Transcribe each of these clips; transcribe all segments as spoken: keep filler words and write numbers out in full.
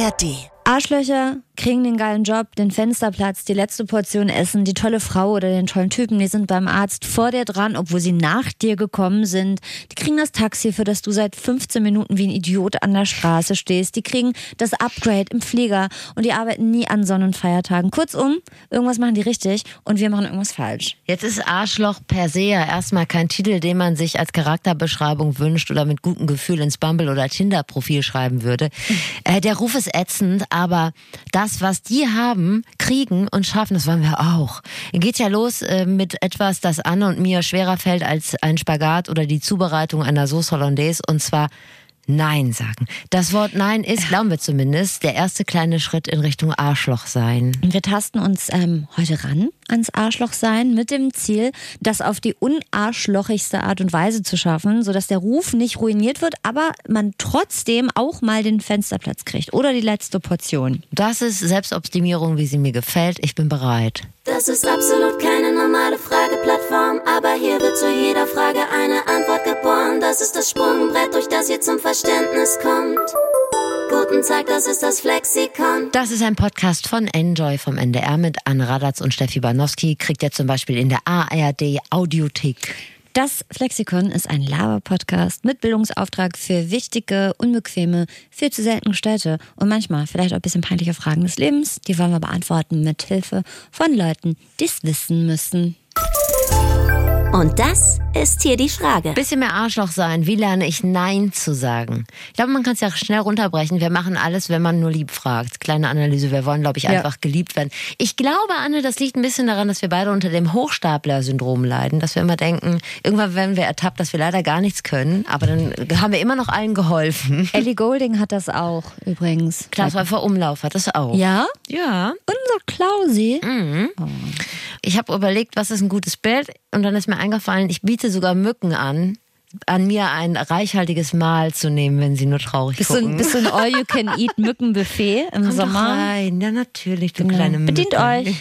R D. Arschlöcher kriegen den geilen Job, den Fensterplatz, die letzte Portion Essen, die tolle Frau oder den tollen Typen, die sind beim Arzt vor dir dran, obwohl sie nach dir gekommen sind. Die kriegen das Taxi, für das du seit fünfzehn Minuten wie ein Idiot an der Straße stehst. Die kriegen das Upgrade im Flieger und die arbeiten nie an Sonn- und Feiertagen. Kurzum, irgendwas machen die richtig und wir machen irgendwas falsch. Jetzt ist Arschloch per se ja erstmal kein Titel, den man sich als Charakterbeschreibung wünscht oder mit gutem Gefühl ins Bumble- oder Tinder-Profil schreiben würde. Äh, der Ruf ist ätzend, aber das, was die haben, kriegen und schaffen, das wollen wir auch. Geht ja los äh, mit etwas, das Anne und mir schwerer fällt als ein Spagat oder die Zubereitung einer Sauce Hollandaise, und zwar Nein sagen. Das Wort Nein ist, glauben wir zumindest, der erste kleine Schritt in Richtung Arschloch sein. Wir tasten uns ähm, heute ran ans Arschloch sein mit dem Ziel, das auf die unarschlochigste Art und Weise zu schaffen, sodass der Ruf nicht ruiniert wird, aber man trotzdem auch mal den Fensterplatz kriegt oder die letzte Portion. Das ist Selbstoptimierung, wie sie mir gefällt. Ich bin bereit. Das ist absolut keine normale Frageplattform, aber hier wird zu jeder Frage eine Antwort geboren. Das ist das Sprungbrett, durch das ihr zum Verständnis kommt. Guten Tag, das ist das Flexikon. Das ist ein Podcast von Enjoy vom N D R mit Anne Radatz und Steffi Banowski. Kriegt ihr zum Beispiel in der A R D Audiothek. Das Flexikon ist ein Laber-Podcast mit Bildungsauftrag für wichtige, unbequeme, viel zu selten gestellte und manchmal vielleicht auch ein bisschen peinliche Fragen des Lebens. Die wollen wir beantworten mit Hilfe von Leuten, die es wissen müssen. Und das ist hier die Frage. Bisschen mehr Arschloch sein. Wie lerne ich Nein zu sagen? Ich glaube, man kann es ja schnell runterbrechen. Wir machen alles, wenn man nur lieb fragt. Kleine Analyse. Wir wollen, glaube ich, einfach ja. geliebt werden. Ich glaube, Anne, das liegt ein bisschen daran, dass wir beide unter dem Hochstapler-Syndrom leiden. Dass wir immer denken, irgendwann werden wir ertappt, dass wir leider gar nichts können. Aber dann haben wir immer noch allen geholfen. Ellie Goulding hat das auch übrigens. Klaus Häufer Umlauf hat das auch. Ja? Ja. Unser Klausi. Mhm. Oh. Ich habe überlegt, was ist ein gutes Bild? Und dann ist mir eingefallen, ich biete sogar Mücken an, an mir ein reichhaltiges Mahl zu nehmen, wenn sie nur traurig bist gucken. Du, bist du ein All-You-Can-Eat-Mückenbuffet im Kommt Sommer? Doch rein. Ja, natürlich, du genau. kleine Mücke. Bedient euch.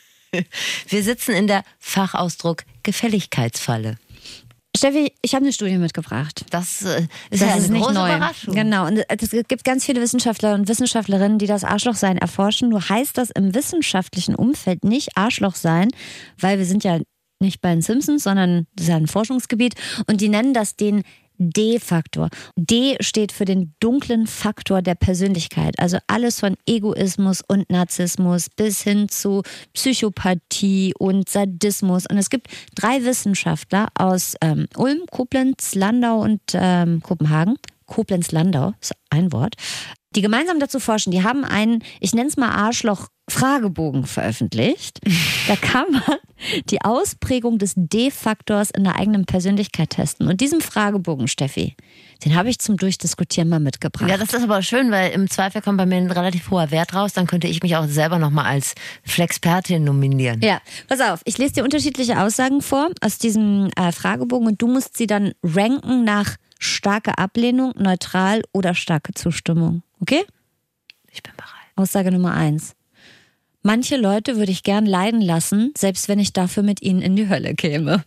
Wir sitzen in der Fachausdruck Gefälligkeitsfalle. Steffi, ich habe eine Studie mitgebracht. Das äh, ist, das ja eine ist nicht große neu. Überraschung. Genau, und es gibt ganz viele Wissenschaftler und Wissenschaftlerinnen, die das Arschlochsein erforschen. Nur heißt das im wissenschaftlichen Umfeld nicht Arschlochsein, weil wir sind ja nicht bei den Simpsons, sondern das ist ja ein Forschungsgebiet. Und die nennen das den D-Faktor. D steht für den dunklen Faktor der Persönlichkeit. Also alles von Egoismus und Narzissmus bis hin zu Psychopathie und Sadismus. Und es gibt drei Wissenschaftler aus ähm, Ulm, Koblenz, Landau und ähm, Kopenhagen. Koblenz-Landau ist ein Wort. Die gemeinsam dazu forschen, die haben einen, ich nenne es mal Arschloch-Fragebogen veröffentlicht. Da kann man die Ausprägung des D-Faktors in der eigenen Persönlichkeit testen. Und diesen Fragebogen, Steffi, den habe ich zum Durchdiskutieren mal mitgebracht. Ja, das ist aber schön, weil im Zweifel kommt bei mir ein relativ hoher Wert raus. Dann könnte ich mich auch selber nochmal als Flexpertin nominieren. Ja, pass auf, ich lese dir unterschiedliche Aussagen vor aus diesem äh, Fragebogen und du musst sie dann ranken nach starke Ablehnung, neutral oder starke Zustimmung. Okay? Ich bin bereit. Aussage Nummer eins. Manche Leute würde ich gern leiden lassen, selbst wenn ich dafür mit ihnen in die Hölle käme.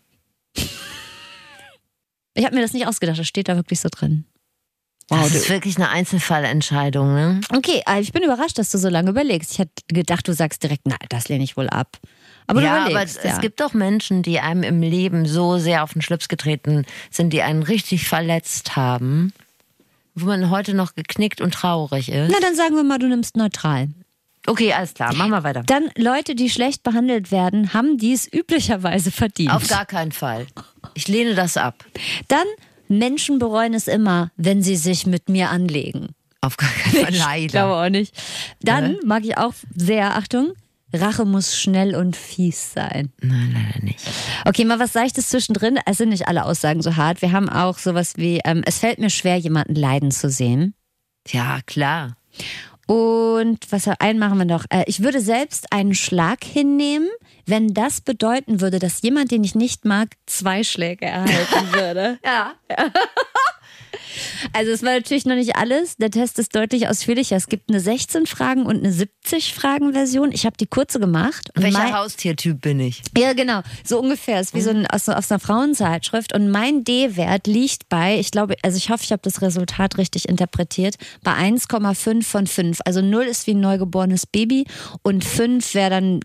Ich habe mir das nicht ausgedacht, das steht da wirklich so drin. Wow, das ist wirklich eine Einzelfallentscheidung, ne? Okay, ich bin überrascht, dass du so lange überlegst. Ich hätte gedacht, du sagst direkt, nein, das lehne ich wohl ab. Aber ja, du überlegst, aber ja. Es gibt doch Menschen, die einem im Leben so sehr auf den Schlips getreten sind, die einen richtig verletzt haben, wo man heute noch geknickt und traurig ist. Na, dann sagen wir mal, du nimmst neutral. Okay, alles klar, machen wir weiter. Dann Leute, die schlecht behandelt werden, haben dies üblicherweise verdient. Auf gar keinen Fall. Ich lehne das ab. Dann Menschen bereuen es immer, wenn sie sich mit mir anlegen. Auf gar keinen Fall, leider. Ich glaube auch nicht. Dann äh? mag ich auch sehr, Achtung, Rache muss schnell und fies sein. Nein, leider nicht. Okay, mal was Seichtes zwischendrin. Es sind nicht alle Aussagen so hart. Wir haben auch sowas wie, ähm, es fällt mir schwer, jemanden leiden zu sehen. Ja, klar. Und was einen machen wir noch? Äh, ich würde selbst einen Schlag hinnehmen, wenn das bedeuten würde, dass jemand, den ich nicht mag, zwei Schläge erhalten würde. Ja. Also es war natürlich noch nicht alles. Der Test ist deutlich ausführlicher. Es gibt eine sechzehn Fragen und eine siebzig Fragen Version. Ich habe die kurze gemacht. Welcher mein... Haustiertyp bin ich? Ja, genau. So ungefähr. Ist wie so ein, aus, aus einer Frauenzeitschrift. Und mein D-Wert liegt bei, ich glaube, also ich hoffe, ich habe das Resultat richtig interpretiert, bei eins Komma fünf von fünf. Also null ist wie ein neugeborenes Baby und fünf wäre dann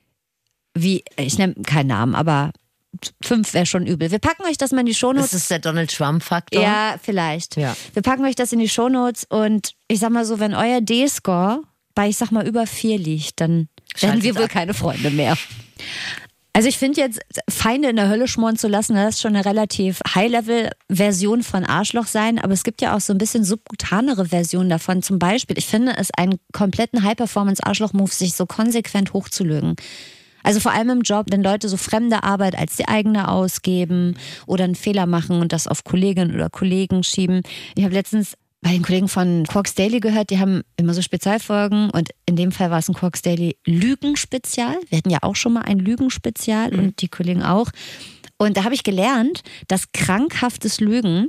wie, ich nenne keinen Namen, aber fünf wäre schon übel. Wir packen euch das mal in die Shownotes. Das ist der Donald Trump-Faktor. Ja, vielleicht. Ja. Wir packen euch das in die Shownotes und ich sag mal so, wenn euer D-Score bei, ich sag mal, über vier liegt, dann werden wir wohl keine Freunde mehr. Also ich finde jetzt, Feinde in der Hölle schmoren zu lassen, das ist schon eine relativ High-Level-Version von Arschloch sein, aber es gibt ja auch so ein bisschen subkutanere Versionen davon. Zum Beispiel, ich finde es einen kompletten High-Performance-Arschloch-Move, sich so konsequent hochzulügen. Also vor allem im Job, wenn Leute so fremde Arbeit als die eigene ausgeben oder einen Fehler machen und das auf Kolleginnen oder Kollegen schieben. Ich habe letztens bei den Kollegen von Quarks Daily gehört, die haben immer so Spezialfolgen und in dem Fall war es ein Quarks Daily Lügenspezial. Wir hatten ja auch schon mal ein Lügenspezial mhm. und die Kollegen auch. Und da habe ich gelernt, dass krankhaftes Lügen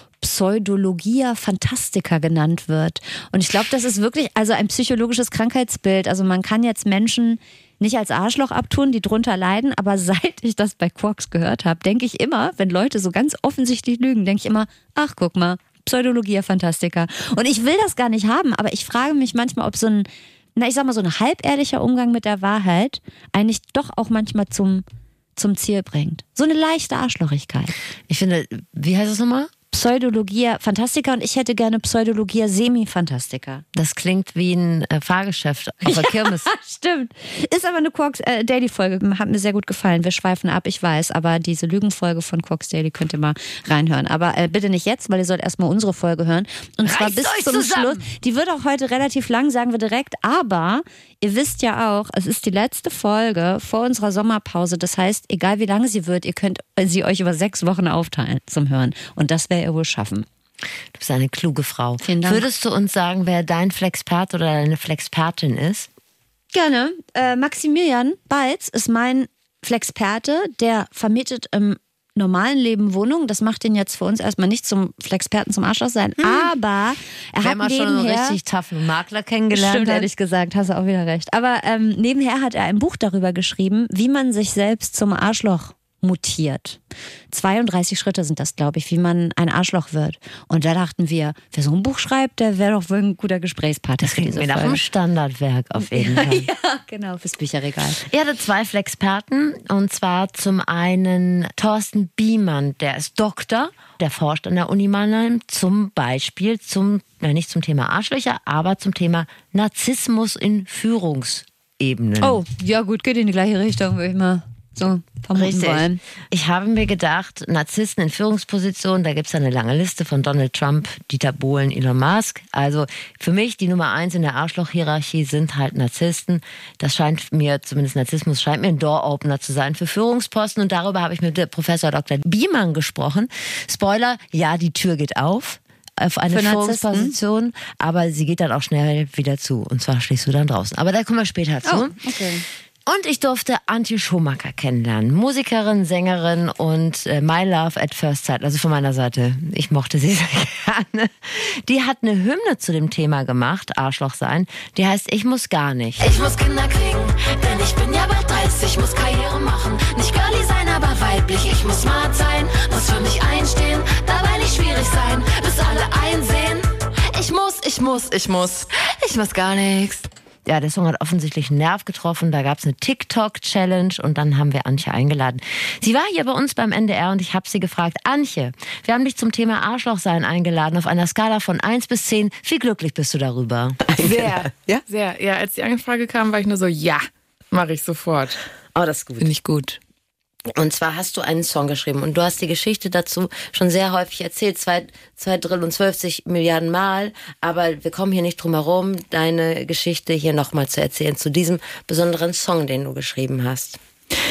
Pseudologia Fantastica genannt wird. Und ich glaube, das ist wirklich also ein psychologisches Krankheitsbild. Also man kann jetzt Menschen nicht als Arschloch abtun, die drunter leiden, aber seit ich das bei Quarks gehört habe, denke ich immer, wenn Leute so ganz offensichtlich lügen, denke ich immer, ach guck mal, Pseudologia Fantastica. Und ich will das gar nicht haben, aber ich frage mich manchmal, ob so ein, na ich sag mal, so ein halbehrlicher Umgang mit der Wahrheit eigentlich doch auch manchmal zum, zum Ziel bringt. So eine leichte Arschlochigkeit. Ich finde, wie heißt das nochmal? Pseudologia Fantastica und ich hätte gerne Pseudologia Semi-Fantastica. Das klingt wie ein äh, Fahrgeschäft auf der Kirmes. Stimmt. Ist aber eine Quarks äh, Daily-Folge. Hat mir sehr gut gefallen. Wir schweifen ab, ich weiß. Aber diese Lügenfolge von Quarks Daily könnt ihr mal reinhören. Aber äh, bitte nicht jetzt, weil ihr sollt erstmal unsere Folge hören. Und zwar Reißt bis euch zum zusammen. Schluss. Die wird auch heute relativ lang, sagen wir direkt. Aber ihr wisst ja auch, es ist die letzte Folge vor unserer Sommerpause. Das heißt, egal wie lange sie wird, ihr könnt sie euch über sechs Wochen aufteilen zum Hören. Und das wäre ihr wohl schaffen. Du bist eine kluge Frau. Vielen Dank. Würdest du uns sagen, wer dein Flexpert oder deine Flexpertin ist? Gerne. Äh, Maximilian Balz ist mein Flexperte, der vermietet im normalen Leben Wohnungen. Das macht ihn jetzt für uns erstmal nicht zum Flexperten, zum Arschloch sein. Hm. Aber er Wer hat mal schon einen nebenher... richtig toughen Makler kennengelernt Stimmt, hat. ehrlich gesagt, hast du auch wieder recht. Aber ähm, nebenher hat er ein Buch darüber geschrieben, wie man sich selbst zum Arschloch mutiert. zweiunddreißig Schritte sind das, glaube ich, wie man ein Arschloch wird. Und da dachten wir, wer so ein Buch schreibt, der wäre doch wohl ein guter Gesprächspartner für diese Folge. Nach einem Standardwerk auf jeden Fall. Ja, genau, fürs Bücherregal. Ich hatte zwei Flexperten und zwar zum einen Thorsten Biemann, der ist Doktor, der forscht an der Uni Mannheim zum Beispiel zum, na nicht zum Thema Arschlöcher, aber zum Thema Narzissmus in Führungsebenen. Oh, ja gut, geht in die gleiche Richtung, würde ich mal so vermuten Richtig. wollen. Ich habe mir gedacht, Narzissten in Führungspositionen, da gibt es eine lange Liste von Donald Trump, Dieter Bohlen, Elon Musk. Also für mich die Nummer eins in der Arschloch-Hierarchie sind halt Narzissten. Das scheint mir, zumindest Narzissmus, scheint mir ein Door-Opener zu sein für Führungsposten. Und darüber habe ich mit Professor Doktor Biemann gesprochen. Spoiler, ja, die Tür geht auf. Auf eine Führungsposition, aber sie geht dann auch schnell wieder zu. Und zwar stehst du dann draußen. Aber da kommen wir später zu. Oh, okay. Und ich durfte Antje Schumacher kennenlernen. Musikerin, Sängerin und äh, My Love at First Sight. Also von meiner Seite, ich mochte sie sehr gerne. Die hat eine Hymne zu dem Thema gemacht, Arschloch sein. Die heißt Ich muss gar nicht. Ich muss Kinder kriegen, denn ich bin ja bald dreißig. Ich muss Karriere machen, nicht girly sein, aber weiblich. Ich muss smart sein, muss für mich einstehen, dabei nicht schwierig sein, bis alle einsehen. Ich muss, ich muss, ich muss, ich muss gar nichts. Ja, der Song hat offensichtlich einen Nerv getroffen. Da gab es eine TikTok-Challenge und dann haben wir Antje eingeladen. Sie war hier bei uns beim N D R und ich habe sie gefragt, Antje, wir haben dich zum Thema Arschlochsein eingeladen auf einer Skala von eins bis zehn. Wie glücklich bist du darüber? Sehr, ja? Sehr. Ja, als die Anfrage kam, war ich nur so, ja, mache ich sofort. Oh, das ist gut. Finde ich gut. Und zwar hast du einen Song geschrieben und du hast die Geschichte dazu schon sehr häufig erzählt, zwei, zwei Drill und zwölfzig Milliarden Mal, aber wir kommen hier nicht drum herum, deine Geschichte hier nochmal zu erzählen, zu diesem besonderen Song, den du geschrieben hast.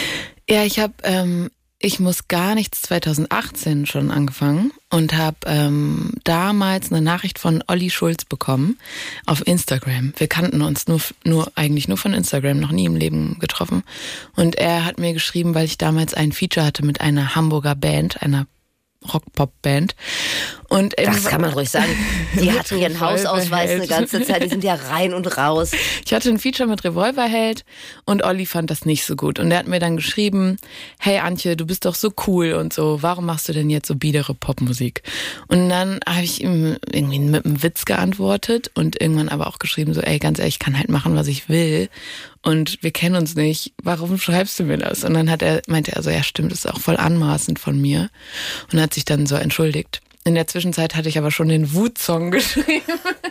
Ja, ich habe ähm, Ich muss gar nichts zweitausendachtzehn schon angefangen und habe ähm, damals eine Nachricht von Olli Schulz bekommen auf Instagram. Wir kannten uns nur, nur eigentlich nur von Instagram, noch nie im Leben getroffen. Und er hat mir geschrieben, weil ich damals ein Feature hatte mit einer Hamburger Band, einer Rock-Pop-Band. Und das kann man ruhig sagen. Die hatten ihren Hausausweis eine ganze Zeit, die sind ja rein und raus. Ich hatte ein Feature mit Revolverheld und Olli fand das nicht so gut. Und er hat mir dann geschrieben, hey Antje, du bist doch so cool und so, warum machst du denn jetzt so biedere Popmusik? Und dann habe ich ihm irgendwie mit einem Witz geantwortet und irgendwann aber auch geschrieben, so ey, ganz ehrlich, ich kann halt machen, was ich will. Und wir kennen uns nicht, warum schreibst du mir das? Und dann hat er, meinte er so, ja stimmt, das ist auch voll anmaßend von mir. Und hat sich dann so entschuldigt. In der Zwischenzeit hatte ich aber schon den Wutsong geschrieben,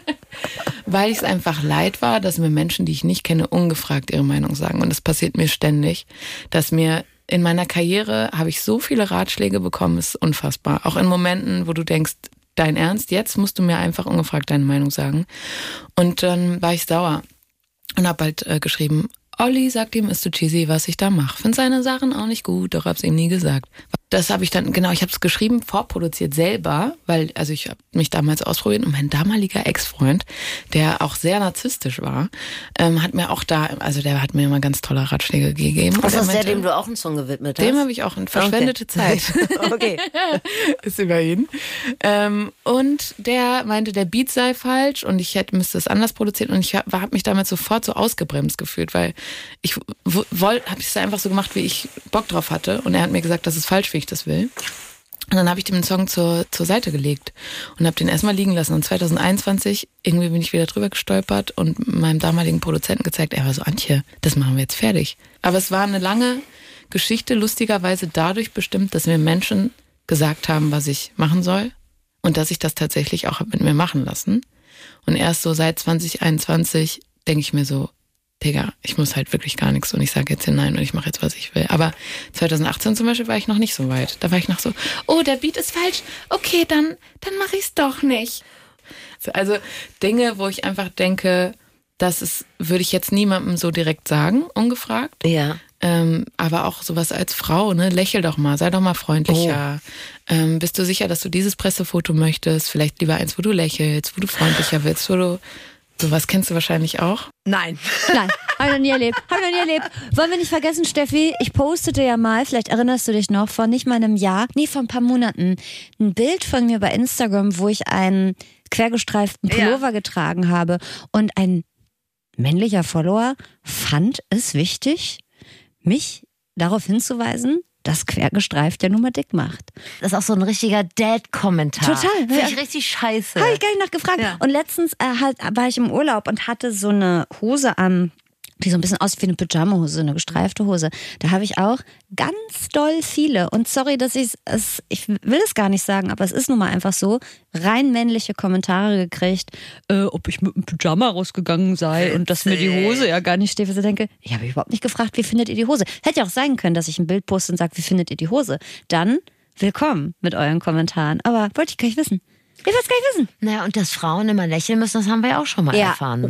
weil ich es einfach leid war, dass mir Menschen, die ich nicht kenne, ungefragt ihre Meinung sagen. Und das passiert mir ständig, dass mir in meiner Karriere habe ich so viele Ratschläge bekommen, ist unfassbar. Auch in Momenten, wo du denkst, dein Ernst, jetzt musst du mir einfach ungefragt deine Meinung sagen. Und dann war ich sauer. Und hab halt äh, geschrieben, Olli sagt ihm, ist zu cheesy, was ich da mache. Find seine Sachen auch nicht gut, doch hab's ihm nie gesagt. Das habe ich dann, genau, ich habe es geschrieben, vorproduziert selber, weil, also ich habe mich damals ausprobiert und mein damaliger Ex-Freund, der auch sehr narzisstisch war, ähm, hat mir auch da, also der hat mir immer ganz tolle Ratschläge gegeben. Was ist der, dem du auch einen Song gewidmet hast? Dem habe ich auch eine verschwendete okay. Zeit. Okay. Ist immerhin. Ähm, und der meinte, der Beat sei falsch und ich hätte, müsste es anders produzieren und ich habe hab mich damals sofort so ausgebremst gefühlt, weil ich wollte, habe ich es einfach so gemacht, wie ich Bock drauf hatte und er hat mir gesagt, das ist falsch, wie ich das will. Und dann habe ich dem den Song zur, zur Seite gelegt und habe den erstmal liegen lassen. Und zwanzig einundzwanzig irgendwie bin ich wieder drüber gestolpert und meinem damaligen Produzenten gezeigt, er war so, Antje, das machen wir jetzt fertig. Aber es war eine lange Geschichte, lustigerweise dadurch bestimmt, dass mir Menschen gesagt haben, was ich machen soll und dass ich das tatsächlich auch mit mir machen lassen. Und erst so seit zwanzig einundzwanzig denke ich mir so, Digga, ich muss halt wirklich gar nichts und ich sage jetzt hinein und ich mache jetzt, was ich will. Aber zwanzig achtzehn zum Beispiel war ich noch nicht so weit. Da war ich noch so, oh, der Beat ist falsch. Okay, dann, dann mache ich es doch nicht. Also Dinge, wo ich einfach denke, das ist, würde ich jetzt niemandem so direkt sagen, ungefragt. Ja. Ähm, aber auch sowas als Frau, ne, lächel doch mal, sei doch mal freundlicher. Oh. Ähm, bist du sicher, dass du dieses Pressefoto möchtest? Vielleicht lieber eins, wo du lächelst, wo du freundlicher willst, wo du... Sowas kennst du wahrscheinlich auch? Nein. Nein, habe ich noch nie erlebt. Habe ich noch nie erlebt. Wollen wir nicht vergessen, Steffi, ich postete ja mal, vielleicht erinnerst du dich noch, vor nicht mal einem Jahr, nee, vor ein paar Monaten, ein Bild von mir bei Instagram, wo ich einen quergestreiften Pullover ja. getragen habe. Und ein männlicher Follower fand es wichtig, mich darauf hinzuweisen, dass quergestreift ja nun mal dick macht. Das ist auch so ein richtiger Dad-Kommentar. Total. Finde ja. ich richtig scheiße. Habe ich gar nicht nachgefragt. Ja. Und letztens äh, halt, war ich im Urlaub und hatte so eine Hose an, die so ein bisschen aussieht wie eine Pyjama-Hose, eine gestreifte Hose. Da habe ich auch ganz doll viele, und sorry, dass ich es, ich will es gar nicht sagen, aber es ist nun mal einfach so, rein männliche Kommentare gekriegt, äh, ob ich mit einem Pyjama rausgegangen sei und dass mir die Hose ja gar nicht steht. Ich denke, ich habe überhaupt nicht gefragt, wie findet ihr die Hose? Hätte ja auch sein können, dass ich ein Bild poste und sage, wie findet ihr die Hose? Dann willkommen mit euren Kommentaren. Aber wollte ich gar nicht wissen. Ich will es gar nicht wissen. Naja, und dass Frauen immer lächeln müssen, das haben wir ja auch schon mal ja. erfahren.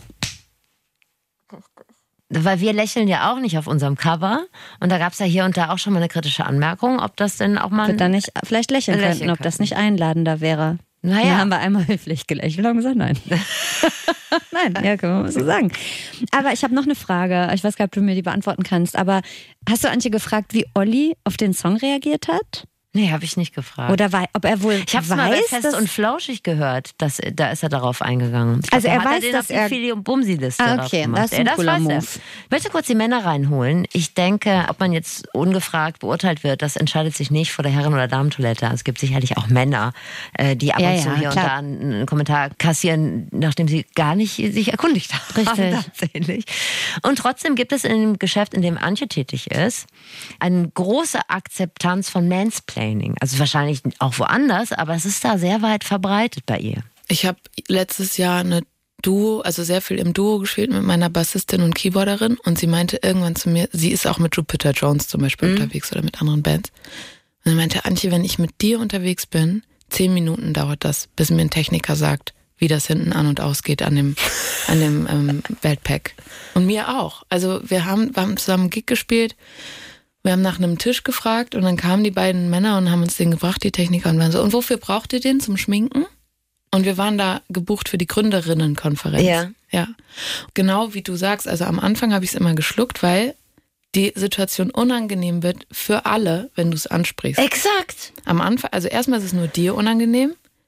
Weil wir lächeln ja auch nicht auf unserem Cover. Und da gab es ja hier und da auch schon mal eine kritische Anmerkung, ob das denn auch mal... Wird da nicht vielleicht lächeln, lächeln könnten, ob das nicht einladender wäre. Naja. Da haben wir einmal höflich gelächelt und haben gesagt, nein. Nein, ja, können wir mal so sagen. Aber ich habe noch eine Frage. Ich weiß gar nicht, ob du mir die beantworten kannst. Aber hast du Antje gefragt, wie Olli auf den Song reagiert hat? Nee, habe ich nicht gefragt. Oder wei- ob er wohl Ich habe es weiß, mal bei Fest dass und Flauschig gehört, dass, da ist er darauf eingegangen. Ich also glaub, er hat weiß, er den dass auf die er... Fili- und Bumsi-Liste Ah, drauf okay, gemacht. das ist ein Ja, cooler weiß er. Move. Ich möchte kurz die Männer reinholen. Ich denke, ob man jetzt ungefragt beurteilt wird, das entscheidet sich nicht vor der Herren- oder Damentoilette. Es gibt sicherlich auch Männer, äh, die ab Ja, und zu ja, hier klar. und da einen Kommentar kassieren, nachdem sie gar nicht sich erkundigt haben. Richtig. Tatsächlich. Und trotzdem gibt es in dem Geschäft, in dem Antje tätig ist, eine große Akzeptanz von Mansplaining. Also wahrscheinlich auch woanders, aber es ist da sehr weit verbreitet bei ihr. Ich habe letztes Jahr eine Duo, also sehr viel im Duo gespielt mit meiner Bassistin und Keyboarderin und sie meinte irgendwann zu mir, sie ist auch mit Jupiter Jones zum Beispiel mhm. unterwegs oder mit anderen Bands. Und sie meinte, Antje, wenn ich mit dir unterwegs bin, zehn Minuten dauert das, bis mir ein Techniker sagt, wie das hinten an und ausgeht an dem, an dem ähm, Weltpack. Und mir auch. Also wir haben, wir haben zusammen einen Gig gespielt. Wir haben nach einem Tisch gefragt und dann kamen die beiden Männer und haben uns den gebracht, die Techniker, und waren so, und wofür braucht ihr den zum Schminken? Und wir waren da gebucht für die Gründerinnenkonferenz. Ja. Ja. Genau wie du sagst, also am Anfang habe ich es immer geschluckt, weil die Situation unangenehm wird für alle, wenn du es ansprichst. Exakt. Am Anfang, also erstmal ist es nur dir unangenehm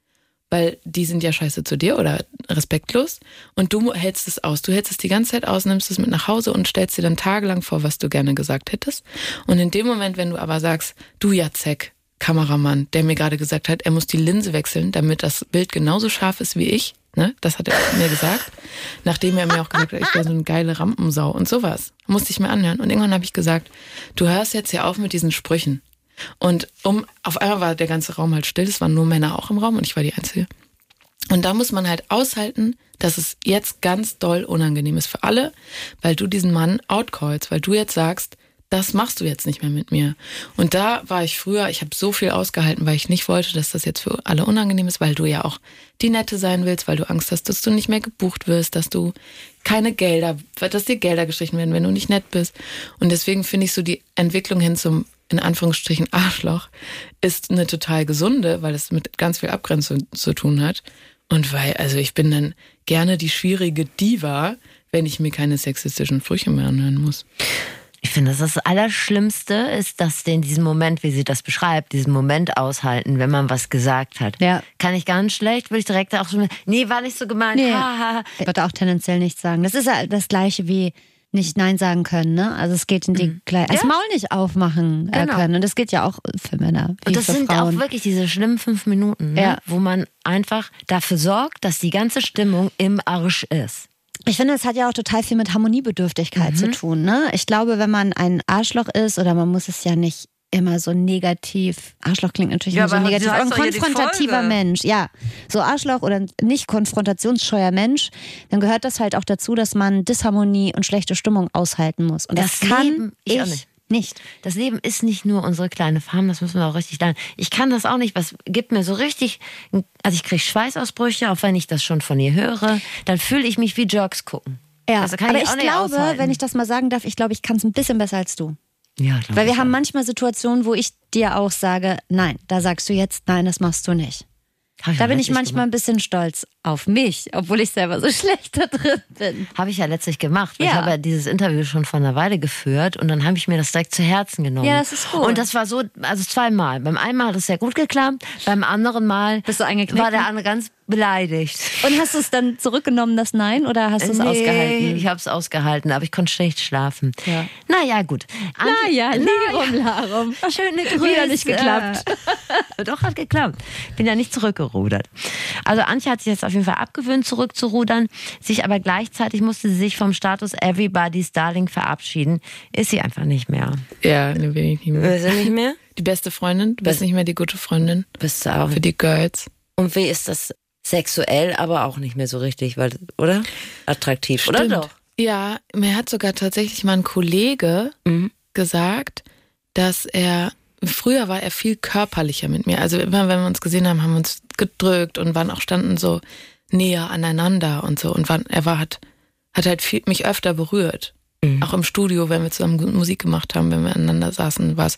weil die sind ja scheiße zu dir oder respektlos und du hältst es aus. Du hältst es die ganze Zeit aus, nimmst es mit nach Hause und stellst dir dann tagelang vor, was du gerne gesagt hättest. Und in dem Moment, wenn du aber sagst, du Jacek, Kameramann, der mir gerade gesagt hat, er muss die Linse wechseln, damit das Bild genauso scharf ist wie ich, ne? Das hat er mir gesagt, nachdem er mir auch gesagt hat, ich wäre so eine geile Rampensau und sowas. Musste ich mir anhören. Und irgendwann habe ich gesagt, du hörst jetzt hier auf mit diesen Sprüchen. Und um auf einmal war der ganze Raum halt still, es waren nur Männer auch im Raum und ich war die Einzige. Und da muss man halt aushalten, dass es jetzt ganz doll unangenehm ist für alle, weil du diesen Mann outcallst, weil du jetzt sagst, das machst du jetzt nicht mehr mit mir. Und da war ich früher, ich habe so viel ausgehalten, weil ich nicht wollte, dass das jetzt für alle unangenehm ist, weil du ja auch die Nette sein willst, weil du Angst hast, dass du nicht mehr gebucht wirst, dass du keine Gelder, dass dir Gelder gestrichen werden, wenn du nicht nett bist. Und deswegen finde ich so die Entwicklung hin zum, in Anführungsstrichen, Arschloch ist eine total gesunde, weil es mit ganz viel Abgrenzung zu tun hat. Und weil, also ich bin dann gerne die schwierige Diva, wenn ich mir keine sexistischen Sprüche mehr anhören muss. Ich finde, das, das Allerschlimmste ist, dass in diesem Moment, wie sie das beschreibt, diesen Moment aushalten, wenn man was gesagt hat. Ja. Kann ich ganz schlecht, würde ich direkt auch schon, nee, war nicht so gemeint. Nee. Ha, ha. Ich würde auch tendenziell nichts sagen. Das ist ja das Gleiche wie nicht Nein sagen können, ne? Also es geht in die Mhm. gleiche, das Ja. Maul nicht aufmachen äh, Genau. können. Und das geht ja auch für Männer. Wie Und das für sind Frauen. auch wirklich diese schlimmen fünf Minuten, ne? Ja. Wo man einfach dafür sorgt, dass die ganze Stimmung im Arsch ist. Ich finde, es hat ja auch total viel mit Harmoniebedürftigkeit Mhm. zu tun. Ne? Ich glaube, wenn man ein Arschloch ist, oder man muss es ja nicht immer so negativ, Arschloch klingt natürlich Ja, immer so aber negativ, so heißt aber ein doch hier die konfrontativer Folge. Mensch, ja, so Arschloch oder nicht konfrontationsscheuer Mensch, dann gehört das halt auch dazu, dass man Disharmonie und schlechte Stimmung aushalten muss. Und das, Das kann Leben- ich ich auch nicht. nicht. Das Leben ist nicht nur unsere kleine Farm, das müssen wir auch richtig lernen. Ich kann das auch nicht, was gibt mir so richtig, also ich kriege Schweißausbrüche, auch wenn ich das schon von ihr höre, dann fühle ich mich wie Jerks gucken. Ja, Also kann aber ich ich auch nicht glaube, aushalten. wenn ich das mal sagen darf, ich glaube, ich kann es ein bisschen besser als du. Ja, glaub Weil wir ich haben auch. manchmal Situationen, wo ich dir auch sage, nein, da sagst du jetzt, nein, das machst du nicht. Hab Da ja bin ich letztlich manchmal ein bisschen stolz auf mich, obwohl ich selber so schlecht da drin bin. Habe ich ja letztlich gemacht. Weil Ja. Ich habe ja dieses Interview schon vor einer Weile geführt und dann habe ich mir das direkt zu Herzen genommen. Ja, das ist gut. Und das war so, also zweimal. Beim einen Mal hat es sehr gut geklappt, beim anderen Mal Bist du eingeknickt? war der andere ganz beleidigt. Und hast du es dann zurückgenommen, das Nein, oder hast du es Nee, ausgehalten? ich habe es ausgehalten, aber ich konnte schlecht schlafen. Ja. Naja, gut. Na ja, Lirum Larum. Schöne Grüße. Wieder nicht geklappt. Doch, hat geklappt. Bin ja nicht zurückgerudert. Also Antje hat sich jetzt auf jeden Fall abgewöhnt, zurückzurudern, sich aber gleichzeitig musste sie sich vom Status Everybody's Darling verabschieden. Ist sie einfach nicht mehr. Ja, ne, bin ich nicht mehr. Bist du nicht mehr? Die beste Freundin, du bist nicht mehr die gute Freundin Bist du auch. für die Girls. Und wie ist das sexuell, aber auch nicht mehr so richtig, weil, oder? Attraktiv, oder Stimmt. doch? Ja, mir hat sogar tatsächlich mal ein Kollege Mhm. gesagt, dass er, früher war er viel körperlicher mit mir. Also immer, wenn wir uns gesehen haben, haben wir uns gedrückt und waren auch standen so näher aneinander und so. Und waren, er war, hat, hat halt viel, mich öfter berührt. Mhm. Auch im Studio, wenn wir zusammen Musik gemacht haben, wenn wir aneinander saßen, war es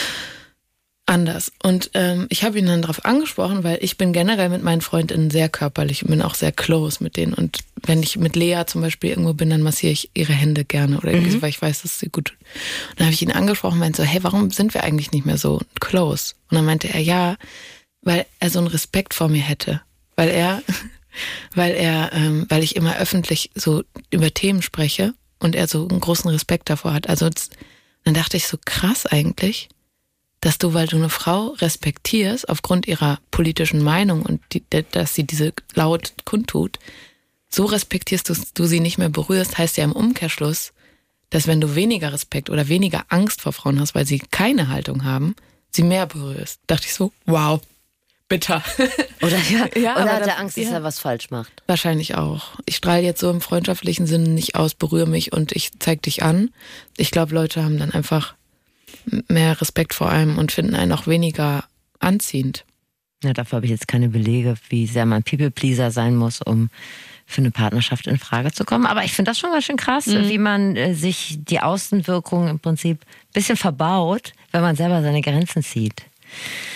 anders. Und ähm, ich habe ihn dann darauf angesprochen, weil ich bin generell mit meinen Freundinnen sehr körperlich und bin auch sehr close mit denen. Und wenn ich mit Lea zum Beispiel irgendwo bin, dann massiere ich ihre Hände gerne oder irgendwie Mhm. so, weil ich weiß, dass sie gut. Und dann habe ich ihn angesprochen und meinte so, hey, warum sind wir eigentlich nicht mehr so close? Und dann meinte er, ja, weil er so einen Respekt vor mir hätte. Weil er, weil er, ähm, weil ich immer öffentlich so über Themen spreche und er so einen großen Respekt davor hat. Also dann dachte ich so, krass eigentlich, dass du, weil du eine Frau respektierst, aufgrund ihrer politischen Meinung und die, dass sie diese laut kundtut, so respektierst du, du sie nicht mehr berührst, heißt ja im Umkehrschluss, dass wenn du weniger Respekt oder weniger Angst vor Frauen hast, weil sie keine Haltung haben, sie mehr berührst. Dachte ich so, wow, bitter. Oder, ja, Ja, oder aber hat das- er Angst, dass ja. er was falsch macht? Wahrscheinlich auch. Ich strahle jetzt so im freundschaftlichen Sinne nicht aus, berühre mich und ich zeig dich an. Ich glaube, Leute haben dann einfach mehr Respekt vor einem und finden einen auch weniger anziehend. Ja, dafür habe ich jetzt keine Belege, wie sehr man People-Pleaser sein muss, um für eine Partnerschaft in Frage zu kommen. Aber ich finde das schon ganz schön krass, Mhm. wie man äh, sich die Außenwirkung im Prinzip ein bisschen verbaut, wenn man selber seine Grenzen zieht.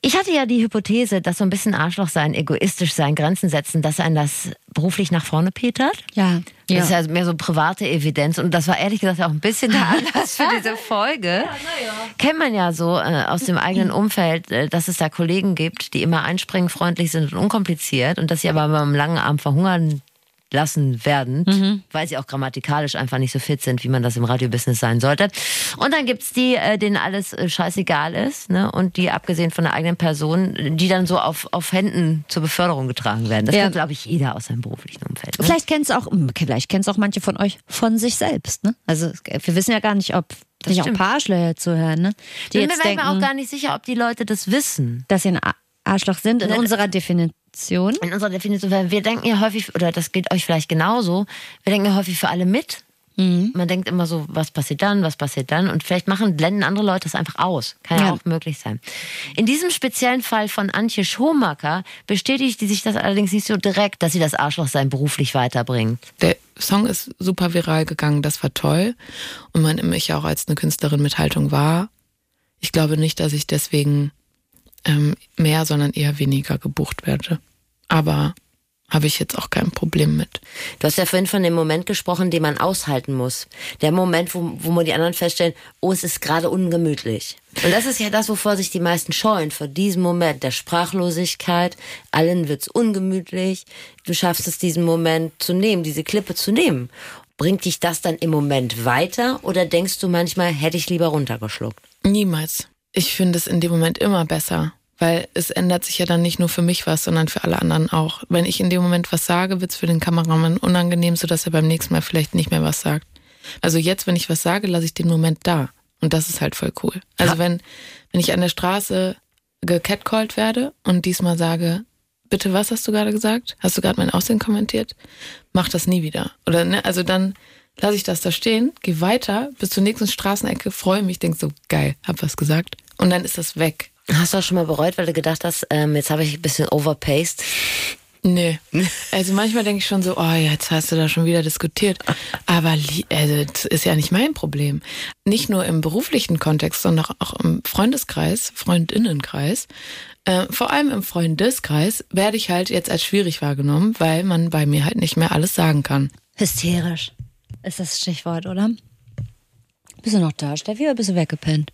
Ich hatte ja die Hypothese, dass so ein bisschen Arschloch sein, egoistisch sein, Grenzen setzen, dass einen das beruflich nach vorne petert. Ja. Das ja. ist ja mehr so private Evidenz und das war ehrlich gesagt auch ein bisschen der Anlass für diese Folge. Ja, ja. Kennt man ja so äh, aus dem eigenen Umfeld, äh, dass es da Kollegen gibt, die immer einspringen, freundlich sind und unkompliziert und dass sie aber beim langen Arm verhungern lassen werden, mhm. weil sie auch grammatikalisch einfach nicht so fit sind, wie man das im Radiobusiness sein sollte. Und dann gibt's die, denen alles scheißegal ist, ne? Und die, abgesehen von der eigenen Person, die dann so auf, auf Händen zur Beförderung getragen werden. Das ja. kennt, glaube ich, jeder aus seinem beruflichen Umfeld. Ne? Vielleicht kennt's auch, vielleicht kennt's auch manche von euch von sich selbst, ne? Also wir wissen ja gar nicht, ob das nicht auch ein paar Arschlöcher zuhören, ne? Die Bin jetzt mir denken, auch gar nicht sicher, ob die Leute das wissen. Dass sie ein Arschloch sind in ne, unserer Definition. In unserer Definition, weil wir denken ja häufig, oder das geht euch vielleicht genauso, wir denken ja häufig für alle mit. Mhm. Man denkt immer so, was passiert dann, was passiert dann und vielleicht machen, blenden andere Leute das einfach aus. Kann ja, ja auch möglich sein. In diesem speziellen Fall von Antje Schomacker bestätigt die sich das allerdings nicht so direkt, dass sie das Arschlochsein beruflich weiterbringt. Der Song ist super viral gegangen, das war toll und man nimmt mich ja auch als eine Künstlerin mit Haltung wahr. Ich glaube nicht, dass ich deswegen ähm, mehr, sondern eher weniger gebucht werde. Aber habe ich jetzt auch kein Problem mit. Du hast ja vorhin von dem Moment gesprochen, den man aushalten muss. Der Moment, wo, wo man die anderen feststellen, oh, es ist gerade ungemütlich. Und das ist ja das, wovor sich die meisten scheuen, vor diesem Moment der Sprachlosigkeit. Allen wird's ungemütlich. Du schaffst es, diesen Moment zu nehmen, diese Klippe zu nehmen. Bringt dich das dann im Moment weiter oder denkst du manchmal, hätte ich lieber runtergeschluckt? Niemals. Ich finde es in dem Moment immer besser. Weil es ändert sich ja dann nicht nur für mich was, sondern für alle anderen auch. Wenn ich in dem Moment was sage, wird es für den Kameramann unangenehm, sodass er beim nächsten Mal vielleicht nicht mehr was sagt. Also jetzt, wenn ich was sage, lasse ich den Moment da. Und das ist halt voll cool. Also wenn, wenn ich an der Straße gecatcallt werde und diesmal sage, bitte, was hast du gerade gesagt? Hast du gerade mein Aussehen kommentiert? Mach das nie wieder. Oder ne, also dann lasse ich das da stehen, gehe weiter bis zur nächsten Straßenecke, freue mich, denke so, geil, hab was gesagt. Und dann ist das weg. Hast du auch schon mal bereut, weil du gedacht hast, ähm, jetzt habe ich ein bisschen overpaced? Nee. Also manchmal denke ich schon so, oh, jetzt hast du da schon wieder diskutiert. Aber also, das ist ja nicht mein Problem. Nicht nur im beruflichen Kontext, sondern auch im Freundeskreis, Freundinnenkreis. Äh, vor allem im Freundeskreis werde ich halt jetzt als schwierig wahrgenommen, weil man bei mir halt nicht mehr alles sagen kann. Hysterisch ist das Stichwort, oder? Bist du noch da, Steffi, oder bist du weggepennt?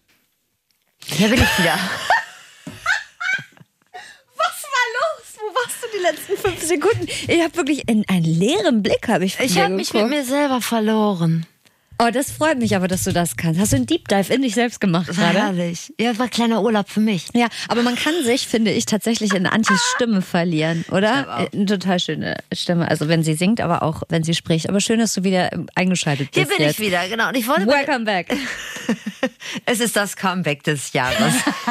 Hier bin ich wieder. Was war los? Wo warst du die letzten fünf Sekunden? Ich habe wirklich in einen leeren Blick habe ich. Ich habe mich mit mir selber verloren. Oh, das freut mich aber, dass du das kannst. Hast du einen Deep Dive in dich selbst gemacht gerade? Herrlich. Ja, das war ein kleiner Urlaub für mich. Ja, aber man kann sich, finde ich, tatsächlich in Antjes Stimme verlieren, oder? Eine total schöne Stimme. Also wenn sie singt, aber auch wenn sie spricht. Aber schön, dass du wieder eingeschaltet bist. Hier bin jetzt. ich wieder, genau. Und ich wollte Welcome back. Es ist das Comeback des Jahres.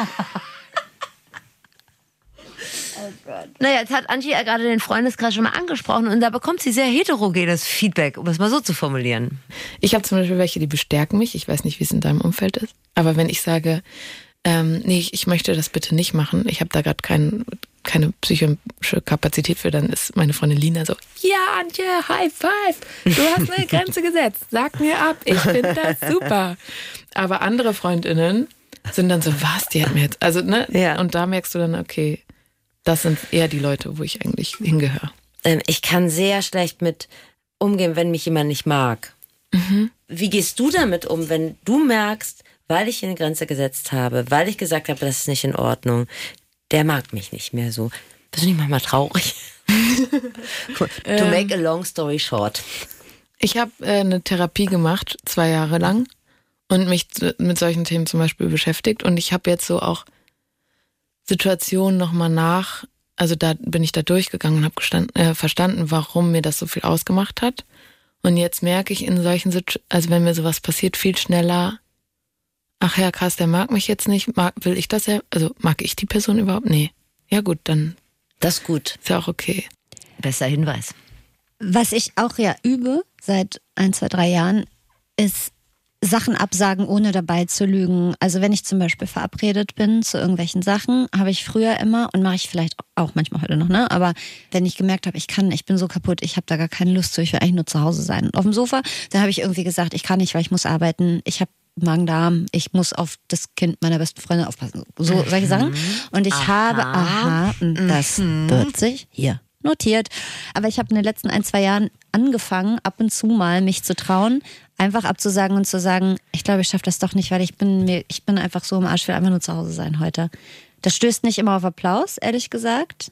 Oh Gott. Naja, jetzt hat Antje ja gerade den Freundeskreis schon mal angesprochen und da bekommt sie sehr heterogenes Feedback, um es mal so zu formulieren. Ich habe zum Beispiel welche, die bestärken mich. Ich weiß nicht, wie es in deinem Umfeld ist. Aber wenn ich sage, ähm, nee, ich, ich möchte das bitte nicht machen, ich habe da gerade kein, keine psychische Kapazität für, dann ist meine Freundin Lina so, ja, Antje, High Five, du hast eine Grenze gesetzt, sag mir ab, ich finde das super. Aber andere Freundinnen sind dann so, was, die hat mir jetzt, also, ne, ja. Und da merkst du dann, okay, das sind eher die Leute, wo ich eigentlich hingehöre. Ähm, ich kann sehr schlecht mit umgehen, wenn mich jemand nicht mag. Mhm. Wie gehst du damit um, wenn du merkst, weil ich eine Grenze gesetzt habe, weil ich gesagt habe, das ist nicht in Ordnung, der mag mich nicht mehr so. Bist du nicht manchmal traurig? To make a long story short. Ich habe äh, eine Therapie gemacht, zwei Jahre lang, und mich mit solchen Themen zum Beispiel beschäftigt. Und ich habe jetzt so auch Situationen nochmal nach, also da bin ich da durchgegangen und habe äh, verstanden, warum mir das so viel ausgemacht hat. Und jetzt merke ich in solchen Situationen, also wenn mir sowas passiert, viel schneller, ach ja, krass, der mag mich jetzt nicht, mag, will ich das ja, also mag ich die Person überhaupt? Nee. Ja gut, dann. Das ist gut. Ist ja auch okay. Besser Hinweis. Was ich auch ja übe, seit ein, zwei, drei Jahren, ist Sachen absagen, ohne dabei zu lügen. Also wenn ich zum Beispiel verabredet bin zu irgendwelchen Sachen, habe ich früher immer, und mache ich vielleicht auch manchmal heute noch, ne? Aber wenn ich gemerkt habe, ich kann, ich bin so kaputt, ich habe da gar keine Lust zu, ich will eigentlich nur zu Hause sein. Und auf dem Sofa, dann habe ich irgendwie gesagt, ich kann nicht, weil ich muss arbeiten. Ich habe Magen-Darm, ich muss auf das Kind meiner besten Freundin aufpassen. So solche Sachen. Und ich aha. habe, aha, das mhm. wird sich hier notiert. Aber ich habe in den letzten ein, zwei Jahren angefangen, ab und zu mal mich zu trauen, einfach abzusagen und zu sagen, ich glaube, ich schaffe das doch nicht, weil ich bin mir, ich bin einfach so im Arsch, ich will einfach nur zu Hause sein heute. Das stößt nicht immer auf Applaus, ehrlich gesagt.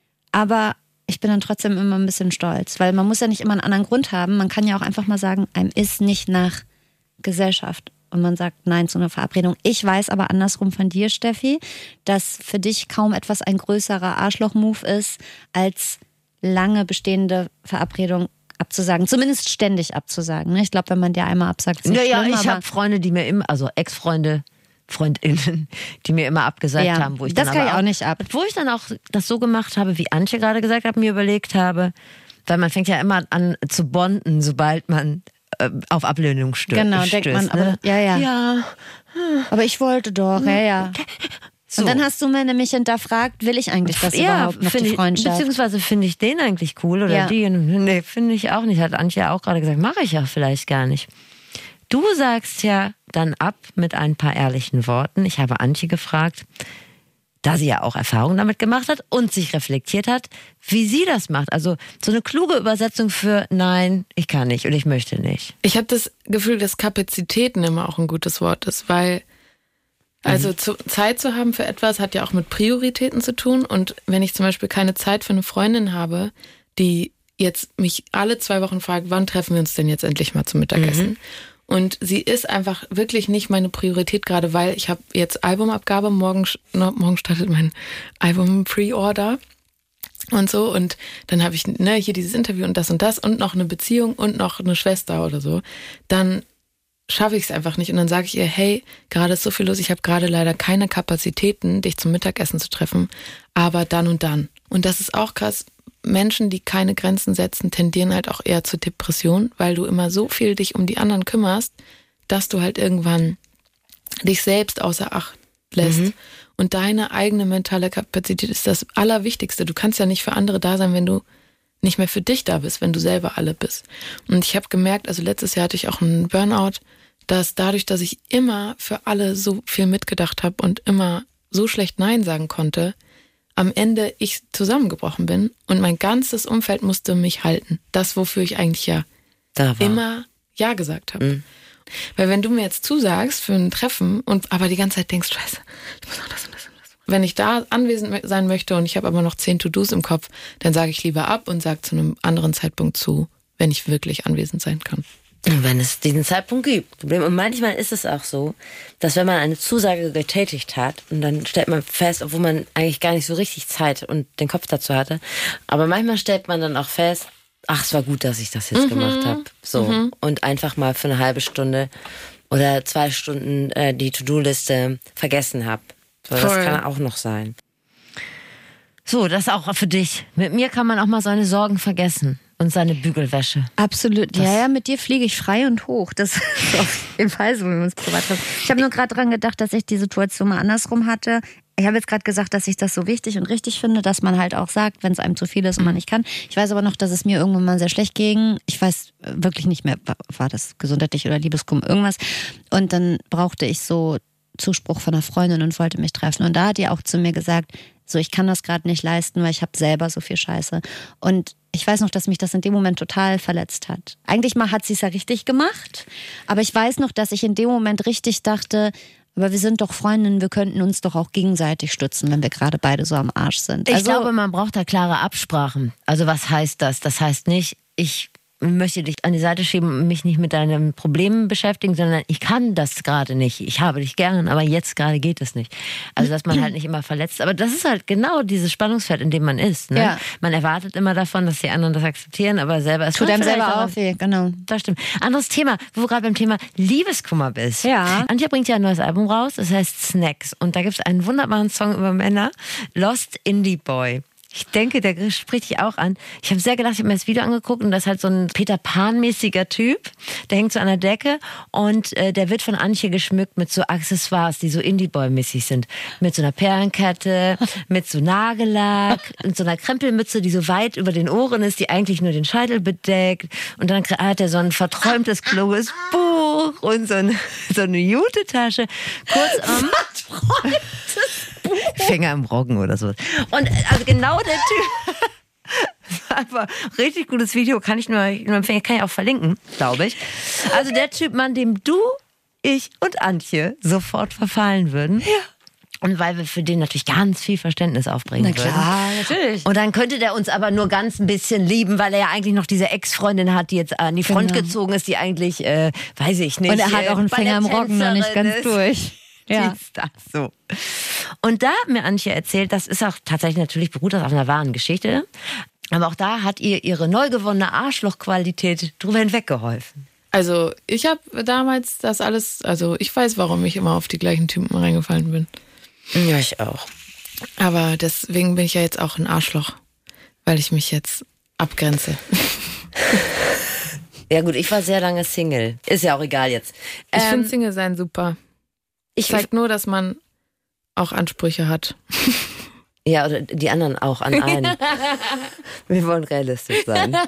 Aber ich bin dann trotzdem immer ein bisschen stolz, weil man muss ja nicht immer einen anderen Grund haben. Man kann ja auch einfach mal sagen, einem ist nicht nach Gesellschaft. Und man sagt Nein zu einer Verabredung. Ich weiß aber andersrum von dir, Steffi, dass für dich kaum etwas ein größerer Arschloch-Move ist, als lange bestehende Verabredung abzusagen. Zumindest ständig abzusagen. Ich glaube, wenn man dir einmal absagt, ist es ja, nicht ja, schlimm. ich habe Freunde, die mir immer, also Ex-Freunde, Freundinnen, die mir immer abgesagt ja, haben. Wo ich das dann kann aber ich auch auch nicht ab. Wo ich dann auch das so gemacht habe, wie Antje gerade gesagt hat, mir überlegt habe, weil man fängt ja immer an zu bonden, sobald man auf Ablehnung stößt. Genau, denkt man, ne? aber ja, ja. ja. Aber ich wollte doch, ja, ja. So. Und dann hast du mir nämlich hinterfragt, will ich eigentlich das ja, überhaupt noch, die Freundschaft? Ich, beziehungsweise finde ich den eigentlich cool oder ja. die? Nee, finde ich auch nicht. Hat Antje auch gerade gesagt, mache ich ja vielleicht gar nicht. Du sagst ja dann ab mit ein paar ehrlichen Worten. Ich habe Antje gefragt, da sie ja auch Erfahrungen damit gemacht hat und sich reflektiert hat, wie sie das macht. Also so eine kluge Übersetzung für nein, ich kann nicht und ich möchte nicht. Ich habe das Gefühl, dass Kapazitäten immer auch ein gutes Wort ist, weil also zu, Zeit zu haben für etwas hat ja auch mit Prioritäten zu tun. Und wenn ich zum Beispiel keine Zeit für eine Freundin habe, die jetzt mich alle zwei Wochen fragt, wann treffen wir uns denn jetzt endlich mal zum Mittagessen? Mhm. Und sie ist einfach wirklich nicht meine Priorität, gerade weil ich habe jetzt Albumabgabe, morgen, morgen startet mein Album-Pre-Order und so. Und dann habe ich ne, hier dieses Interview und das und das und noch eine Beziehung und noch eine Schwester oder so. Dann schaffe ich es einfach nicht. Und dann sage ich ihr, hey, gerade ist so viel los, ich habe gerade leider keine Kapazitäten, dich zum Mittagessen zu treffen, aber dann und dann. Und das ist auch krass. Menschen, die keine Grenzen setzen, tendieren halt auch eher zur Depression, weil du immer so viel dich um die anderen kümmerst, dass du halt irgendwann dich selbst außer Acht lässt. Mhm. Und deine eigene mentale Kapazität ist das Allerwichtigste. Du kannst ja nicht für andere da sein, wenn du nicht mehr für dich da bist, wenn du selber alle bist. Und ich habe gemerkt, also letztes Jahr hatte ich auch einen Burnout, dass dadurch, dass ich immer für alle so viel mitgedacht habe und immer so schlecht Nein sagen konnte, am Ende ich zusammengebrochen bin und mein ganzes Umfeld musste mich halten. Das, wofür ich eigentlich ja immer Ja gesagt habe. Mhm. Weil wenn du mir jetzt zusagst für ein Treffen und aber die ganze Zeit denkst, scheiße, ich muss noch das und das und das. Wenn ich da anwesend sein möchte und ich habe aber noch zehn To-Dos im Kopf, dann sage ich lieber ab und sage zu einem anderen Zeitpunkt zu, wenn ich wirklich anwesend sein kann. Wenn es diesen Zeitpunkt gibt. Und manchmal ist es auch so, dass wenn man eine Zusage getätigt hat und dann stellt man fest, obwohl man eigentlich gar nicht so richtig Zeit und den Kopf dazu hatte, aber manchmal stellt man dann auch fest, ach, es war gut, dass ich das jetzt mhm. gemacht habe. So. Mhm. Und einfach mal für eine halbe Stunde oder zwei Stunden äh, die To-Do-Liste vergessen habe. So, das kann auch noch sein. So, das auch für dich. Mit mir kann man auch mal seine Sorgen vergessen. Und seine Bügelwäsche. Absolut. Das ja, ja, mit dir fliege ich frei und hoch. Das ist auf jeden Fall so, wie wir uns privat haben. Ich habe nur gerade dran gedacht, dass ich die Situation mal andersrum hatte. Ich habe jetzt gerade gesagt, dass ich das so wichtig und richtig finde, dass man halt auch sagt, wenn es einem zu viel ist und man nicht kann. Ich weiß aber noch, dass es mir irgendwann mal sehr schlecht ging. Ich weiß wirklich nicht mehr, war das gesundheitlich oder Liebeskummer, irgendwas. Und dann brauchte ich so Zuspruch von einer Freundin und wollte mich treffen. Und da hat die auch zu mir gesagt, so, ich kann das gerade nicht leisten, weil ich habe selber so viel Scheiße. Und ich weiß noch, dass mich das in dem Moment total verletzt hat. Eigentlich mal hat sie es ja richtig gemacht, aber ich weiß noch, dass ich in dem Moment richtig dachte, aber wir sind doch Freundinnen, wir könnten uns doch auch gegenseitig stützen, wenn wir gerade beide so am Arsch sind. Ich also, glaube, man braucht da klare Absprachen. Also was heißt das? Das heißt nicht, ich möchte dich an die Seite schieben und mich nicht mit deinen Problemen beschäftigen, sondern ich kann das gerade nicht. Ich habe dich gern, aber jetzt gerade geht es nicht. Also, dass man halt nicht immer verletzt. Aber das ist halt genau dieses Spannungsfeld, in dem man ist. Ne? Ja. Man erwartet immer davon, dass die anderen das akzeptieren, aber selber ist tut einem selber auch weh, genau. Das stimmt. Anderes Thema, wo du gerade beim Thema Liebeskummer bist. Ja. Antje bringt ja ein neues Album raus, das heißt Snacks. Und da gibt es einen wunderbaren Song über Männer, Lost Indie Boy. Ich denke, der spricht dich auch an. Ich habe sehr gelacht, ich habe mir das Video angeguckt und das ist halt so ein Peter Pan-mäßiger Typ. Der hängt so an der Decke und äh, der wird von Antje geschmückt mit so Accessoires, die so Indie-Boy-mäßig sind. Mit so einer Perlenkette, mit so Nagellack, und so einer Krempelmütze, die so weit über den Ohren ist, die eigentlich nur den Scheitel bedeckt. Und dann hat er so ein verträumtes, kluges Buch und so eine, so eine Jute-Tasche. Kurzum, Finger im Roggen oder so. Und also genau der Typ. Einfach richtig gutes Video, kann ich nur, nur empfehlen, kann ich auch verlinken, glaube ich. Also der Typ, Mann, dem du, ich und Antje sofort verfallen würden. Ja. Und weil wir für den natürlich ganz viel Verständnis aufbringen Na klar, würden. natürlich. Und dann könnte der uns aber nur ganz ein bisschen lieben, weil er ja eigentlich noch diese Ex-Freundin hat, die jetzt an die Front genau. gezogen ist, die eigentlich, äh, weiß ich nicht. Und er hat auch einen Finger im Roggen noch nicht ganz ist. durch. Ja. Ist das so. Und da hat mir Antje erzählt, das ist auch tatsächlich natürlich beruht das auf einer wahren Geschichte, aber auch da hat ihr ihre neu gewonnene Arschlochqualität drüber hinweggeholfen. Also ich habe damals das alles, also ich weiß, warum ich immer auf die gleichen Typen reingefallen bin. Ja, ich auch. Aber deswegen bin ich ja jetzt auch ein Arschloch, weil ich mich jetzt abgrenze. Ja gut, ich war sehr lange Single. Ist ja auch egal jetzt. Ich ähm, finde Single sein super. Ich zeigt nur, dass man auch Ansprüche hat. Ja, oder die anderen auch an einen. Wir wollen realistisch sein.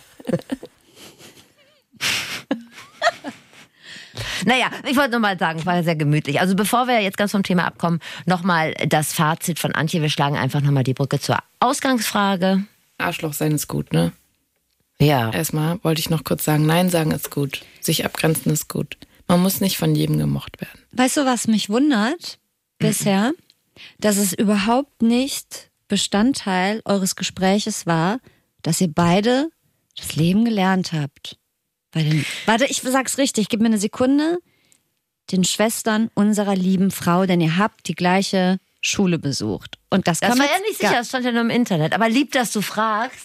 Naja, ich wollte nur mal sagen, war sehr gemütlich. Also bevor wir jetzt ganz vom Thema abkommen, nochmal das Fazit von Antje. Wir schlagen einfach nochmal die Brücke zur Ausgangsfrage. Arschloch sein ist gut, ne? Ja. Erstmal wollte ich noch kurz sagen, Nein sagen ist gut. Sich abgrenzen ist gut. Man muss nicht von jedem gemocht werden. Weißt du, was mich wundert mhm. bisher? Dass es überhaupt nicht Bestandteil eures Gespräches war, dass ihr beide das Leben gelernt habt. Bei den, warte, ich sag's richtig, gib mir eine Sekunde. Den Schwestern unserer lieben Frau, denn ihr habt die gleiche Schule besucht. Und das, das kann war ja nicht sicher, das stand ja nur im Internet. Aber lieb, dass du fragst.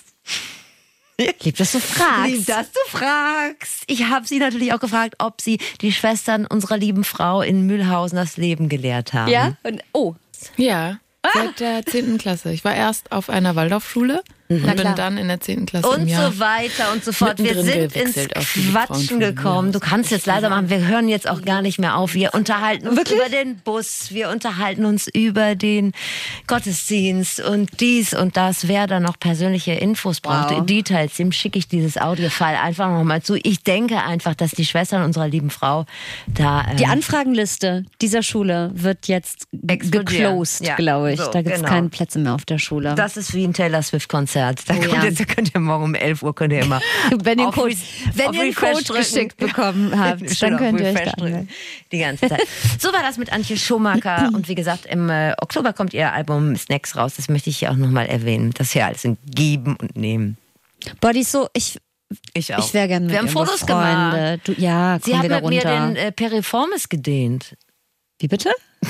Lieb, dass du fragst. Lieb, dass du fragst. Ich habe sie natürlich auch gefragt, ob sie die Schwestern unserer lieben Frau in Mühlhausen das Leben gelehrt haben. Ja? Und, oh. Ja, seit der zehnten Klasse. Ich war erst auf einer Waldorfschule mhm. und bin dann in der zehnten Klasse und im Jahr so weiter und so fort. Wir sind ins Quatschen gekommen. Du kannst jetzt leiser machen. Wir hören jetzt auch gar nicht mehr auf. Wir unterhalten uns Wirklich? über den Bus. Wir unterhalten uns über den Gottesdienst und dies und das. Wer da noch persönliche Infos braucht, wow. Details, dem schicke ich dieses Audiofile einfach nochmal zu. Ich denke einfach, dass die Schwestern unserer lieben Frau da... Ähm, die Anfragenliste dieser Schule wird jetzt geclosed, ja. glaube ich. So, da gibt es genau. keine Plätze mehr auf der Schule. Das ist wie ein Taylor Swift-Konzert. Da, oh, kommt ja. jetzt, da könnt ihr morgen um elf Uhr könnt ihr immer wenn ihr, auf, Code, wenn auf ihr einen Code geschickt bekommen habt, dann könnt ihr euch da anmelden. Die ganze Zeit. So war das mit Antje Schumacher. Und wie gesagt, im äh, Oktober kommt ihr Album Snacks raus. Das möchte ich hier auch nochmal erwähnen. Das hier alles ein Geben und Nehmen. Body so, ich... Ich auch. Ich wäre gerne mit Wir haben Fotos befreundet. gemacht. Du, ja, Sie hat mit runter. mir den äh, Periformis gedehnt. Wie bitte?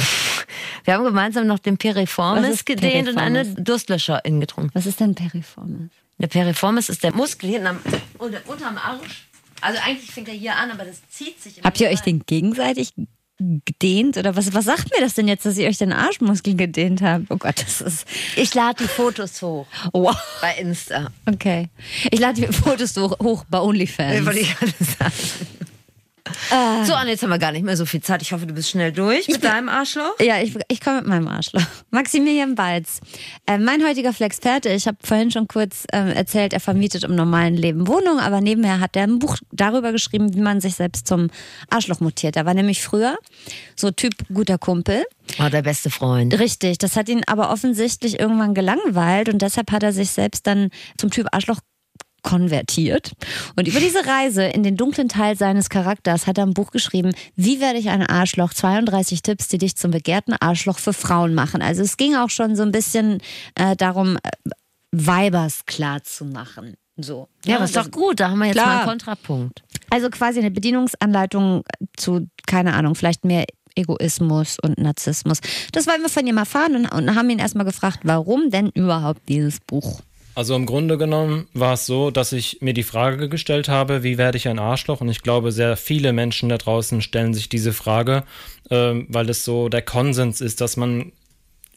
Wir haben gemeinsam noch den Periformis gedehnt Periformis? und eine Durstlöscherin getrunken. Was ist denn Periformis? Der Periformis ist der Muskel hinten am, unter, unterm Arsch. Also eigentlich fängt er hier an, aber das zieht sich immer. Habt ihr euch den gegenseitig gedehnt? Oder was, was sagt mir das denn jetzt, dass ihr euch den Arschmuskel gedehnt habt? Oh Gott, das ist... Ich lade die Fotos hoch. Wow. Bei Insta. Okay. Ich lade die Fotos hoch, hoch bei OnlyFans. Wollte ich gerade sagen. So, Anne, jetzt haben wir gar nicht mehr so viel Zeit. Ich hoffe, du bist schnell durch mit deinem Arschloch. Ja, ich, ich komme mit meinem Arschloch. Maximilian Balz. Äh, mein heutiger Flexperte, ich habe vorhin schon kurz äh, erzählt, er vermietet im normalen Leben Wohnungen, aber nebenher hat er ein Buch darüber geschrieben, wie man sich selbst zum Arschloch mutiert. Er war nämlich früher so Typ guter Kumpel. Oh, der beste Freund. Richtig, das hat ihn aber offensichtlich irgendwann gelangweilt und deshalb hat er sich selbst dann zum Typ Arschloch konvertiert. Und über diese Reise in den dunklen Teil seines Charakters hat er ein Buch geschrieben, Wie werde ich ein Arschloch? zweiunddreißig Tipps, die dich zum begehrten Arschloch für Frauen machen. Also es ging auch schon so ein bisschen äh, darum, äh, Weibers klar zu machen. So. Ja, das ist doch gut, da haben wir jetzt klar. mal einen Kontrapunkt. Also quasi eine Bedienungsanleitung zu, keine Ahnung, vielleicht mehr Egoismus und Narzissmus. Das wollen wir von ihm erfahren und, und haben ihn erstmal gefragt, warum denn überhaupt dieses Buch? Also im Grunde genommen war es so, dass ich mir die Frage gestellt habe, wie werde ich ein Arschloch? Und ich glaube, sehr viele Menschen da draußen stellen sich diese Frage, äh, weil es so der Konsens ist, dass man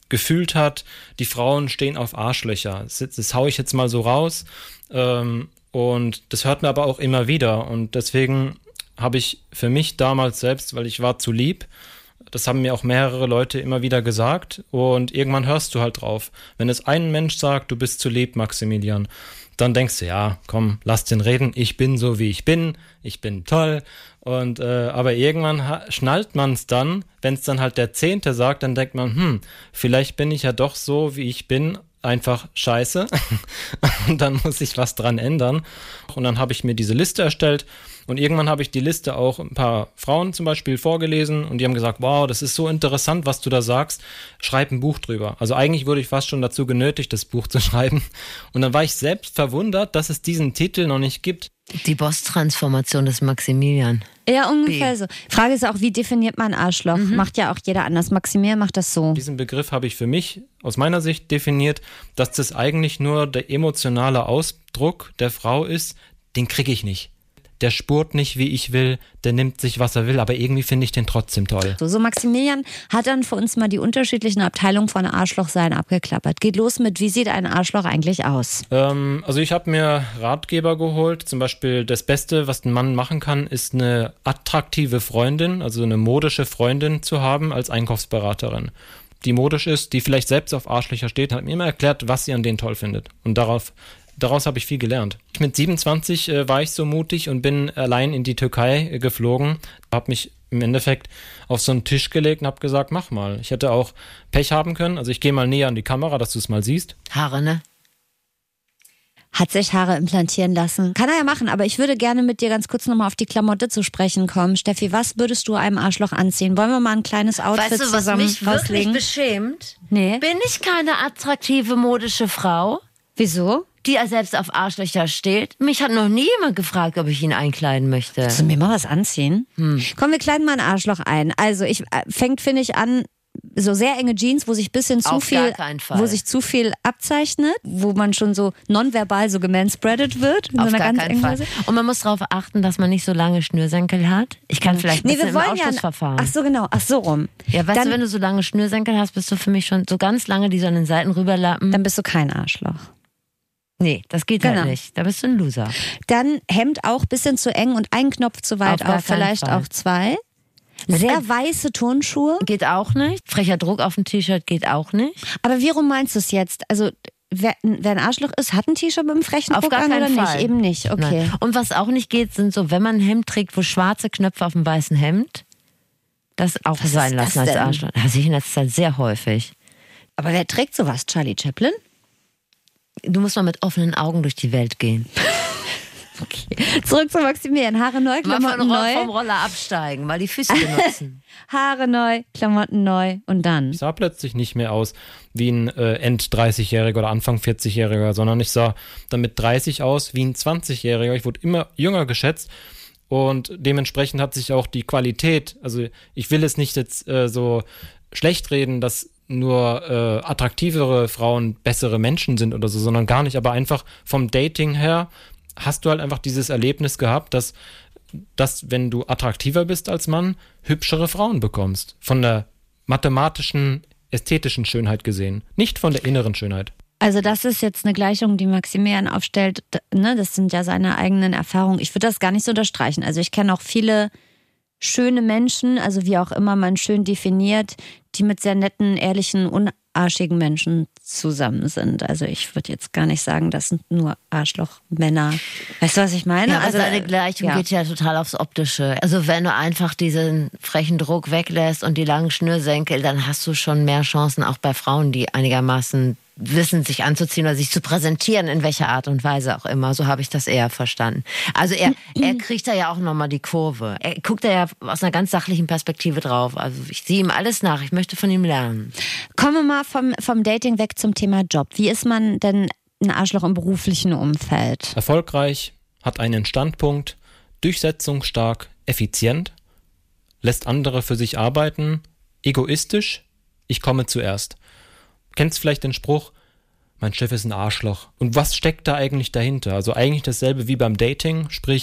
gefühlt hat, die Frauen stehen auf Arschlöcher. Das, das hau ich jetzt mal so raus. Ähm, und das hört man aber auch immer wieder. Und deswegen habe ich für mich damals selbst, weil ich war zu lieb, das haben mir auch mehrere Leute immer wieder gesagt. Und irgendwann hörst du halt drauf. Wenn es ein Mensch sagt, du bist zu lieb, Maximilian, dann denkst du, ja, komm, lass den reden. Ich bin so, wie ich bin. Ich bin toll. Und äh, aber irgendwann ha- schnallt man es dann, wenn es dann halt der Zehnte sagt, dann denkt man, hm, vielleicht bin ich ja doch so, wie ich bin, einfach scheiße. Und dann muss ich was dran ändern. Und dann habe ich mir diese Liste erstellt. Und irgendwann habe ich die Liste auch ein paar Frauen zum Beispiel vorgelesen und die haben gesagt, wow, das ist so interessant, was du da sagst, schreib ein Buch drüber. Also eigentlich wurde ich fast schon dazu genötigt, das Buch zu schreiben. Und dann war ich selbst verwundert, dass es diesen Titel noch nicht gibt. Die Boss-Transformation des Maximilian. Ja, ungefähr B. so. Frage ist auch, wie definiert man Arschloch? Mhm. Macht ja auch jeder anders. Maximilian macht das so. Diesen Begriff habe ich für mich aus meiner Sicht definiert, dass das eigentlich nur der emotionale Ausdruck der Frau ist, den kriege ich nicht. Der spurt nicht, wie ich will, der nimmt sich, was er will, aber irgendwie finde ich den trotzdem toll. So, so Maximilian hat dann für uns mal die unterschiedlichen Abteilungen von Arschlochsein abgeklappert. Geht los mit, wie sieht ein Arschloch eigentlich aus? Ähm, also ich habe mir Ratgeber geholt, zum Beispiel das Beste, was ein Mann machen kann, ist eine attraktive Freundin, also eine modische Freundin zu haben als Einkaufsberaterin. Die modisch ist, die vielleicht selbst auf Arschlöcher steht, hat mir immer erklärt, was sie an denen toll findet. Und darauf Daraus habe ich viel gelernt. Mit siebenundzwanzig äh, war ich so mutig und bin allein in die Türkei äh, geflogen. Habe mich im Endeffekt auf so einen Tisch gelegt und habe gesagt, mach mal. Ich hätte auch Pech haben können. Also ich gehe mal näher an die Kamera, dass du es mal siehst. Haare, ne? Hat sich Haare implantieren lassen. Kann er ja machen, aber ich würde gerne mit dir ganz kurz nochmal auf die Klamotte zu sprechen kommen. Steffi, was würdest du einem Arschloch anziehen? Wollen wir mal ein kleines Outfit weißt du, was zusammen mich rauslegen? wirklich beschämt? Nee. Bin ich keine attraktive modische Frau, Wieso? die selbst auf Arschlöcher steht? Mich hat noch nie jemand gefragt, ob ich ihn einkleiden möchte. Willst du mir mal was anziehen? Hm. Komm, wir kleiden mal ein Arschloch ein. Also ich äh, fängt, finde ich, an, so sehr enge Jeans, wo sich ein bisschen zu Auf viel, gar keinen Fall. wo sich zu viel abzeichnet, wo man schon so nonverbal so gemanspreadet wird. In Auf so einer gar ganz keinen engen Fall. Hose. Und man muss darauf achten, dass man nicht so lange Schnürsenkel hat. Ich kann vielleicht ein Nee, bisschen wir im wollen ja. Ausschlussverfahren. Ach so, genau. Ach so rum. Ja, weißt dann, du, wenn du so lange Schnürsenkel hast, bist du für mich schon so ganz lange, die so an den Seiten rüberlappen. dann bist du kein Arschloch. Nee, das geht Genau. halt nicht. Da bist du ein Loser. Dann Hemd auch ein bisschen zu eng und ein Knopf zu weit Auf gar auf, keinen vielleicht Fall. auch zwei. Sehr weiße Turnschuhe. Geht auch nicht. Frecher Druck auf dem T-Shirt geht auch nicht. Aber wie rum meinst du es jetzt? Also wer, wer ein Arschloch ist, hat ein T-Shirt mit einem frechen Auf Druck gar an keinen oder Fall. nicht? Eben nicht, okay. Nein. Und was auch nicht geht, sind so, wenn man ein Hemd trägt, wo schwarze Knöpfe auf dem weißen Hemd, das auch Was sein ist lassen das als denn? Arschloch. Das sehe ich in letzter Zeit sehr häufig. Aber wer trägt sowas? Charlie Chaplin? Du musst mal mit offenen Augen durch die Welt gehen. Zurück zu Maximilian. Haare neu, Mal Klamotten von, neu. vom Roller absteigen, mal die Füße benutzen. Haare neu, Klamotten neu und dann. Ich sah plötzlich nicht mehr aus wie ein äh, End-dreißigjähriger oder Anfang vierzigjähriger, sondern ich sah dann mit dreißig aus wie ein zwanzigjähriger. Ich wurde immer jünger geschätzt und dementsprechend hat sich auch die Qualität, also ich will es nicht jetzt äh, so schlecht reden, dass nur äh, attraktivere Frauen bessere Menschen sind oder so, sondern gar nicht, aber einfach vom Dating her hast du halt einfach dieses Erlebnis gehabt, dass, dass wenn du attraktiver bist als Mann, hübschere Frauen bekommst. Von der mathematischen, ästhetischen Schönheit gesehen, nicht von der inneren Schönheit. Also das ist jetzt eine Gleichung, die Maximilian aufstellt. D- Ne? Das sind ja seine eigenen Erfahrungen. Ich würde das gar nicht so unterstreichen. Also ich kenne auch viele schöne Menschen, also wie auch immer man schön definiert, die mit sehr netten, ehrlichen, unarschigen Menschen zusammen sind. Also ich würde jetzt gar nicht sagen, das sind nur Arschlochmänner. Weißt du, was ich meine? Ja, aber also, seine Gleichung ja. geht ja total aufs Optische. Also wenn du einfach diesen frechen Druck weglässt und die langen Schnürsenkel, dann hast du schon mehr Chancen, auch bei Frauen, die einigermaßen wissen, sich anzuziehen oder sich zu präsentieren, in welcher Art und Weise auch immer. So habe ich das eher verstanden. Also er, er kriegt da ja auch nochmal die Kurve. Er guckt da ja aus einer ganz sachlichen Perspektive drauf. Also ich sehe ihm alles nach. Ich möchte von ihm lernen. Kommen wir mal vom, vom Dating weg zum Thema Job. Wie ist man denn ein Arschloch im beruflichen Umfeld? Erfolgreich, hat einen Standpunkt, durchsetzungsstark, effizient, lässt andere für sich arbeiten, egoistisch, ich komme zuerst. Kennst vielleicht den Spruch, mein Chef ist ein Arschloch. Und was steckt da eigentlich dahinter? Also eigentlich dasselbe wie beim Dating, sprich,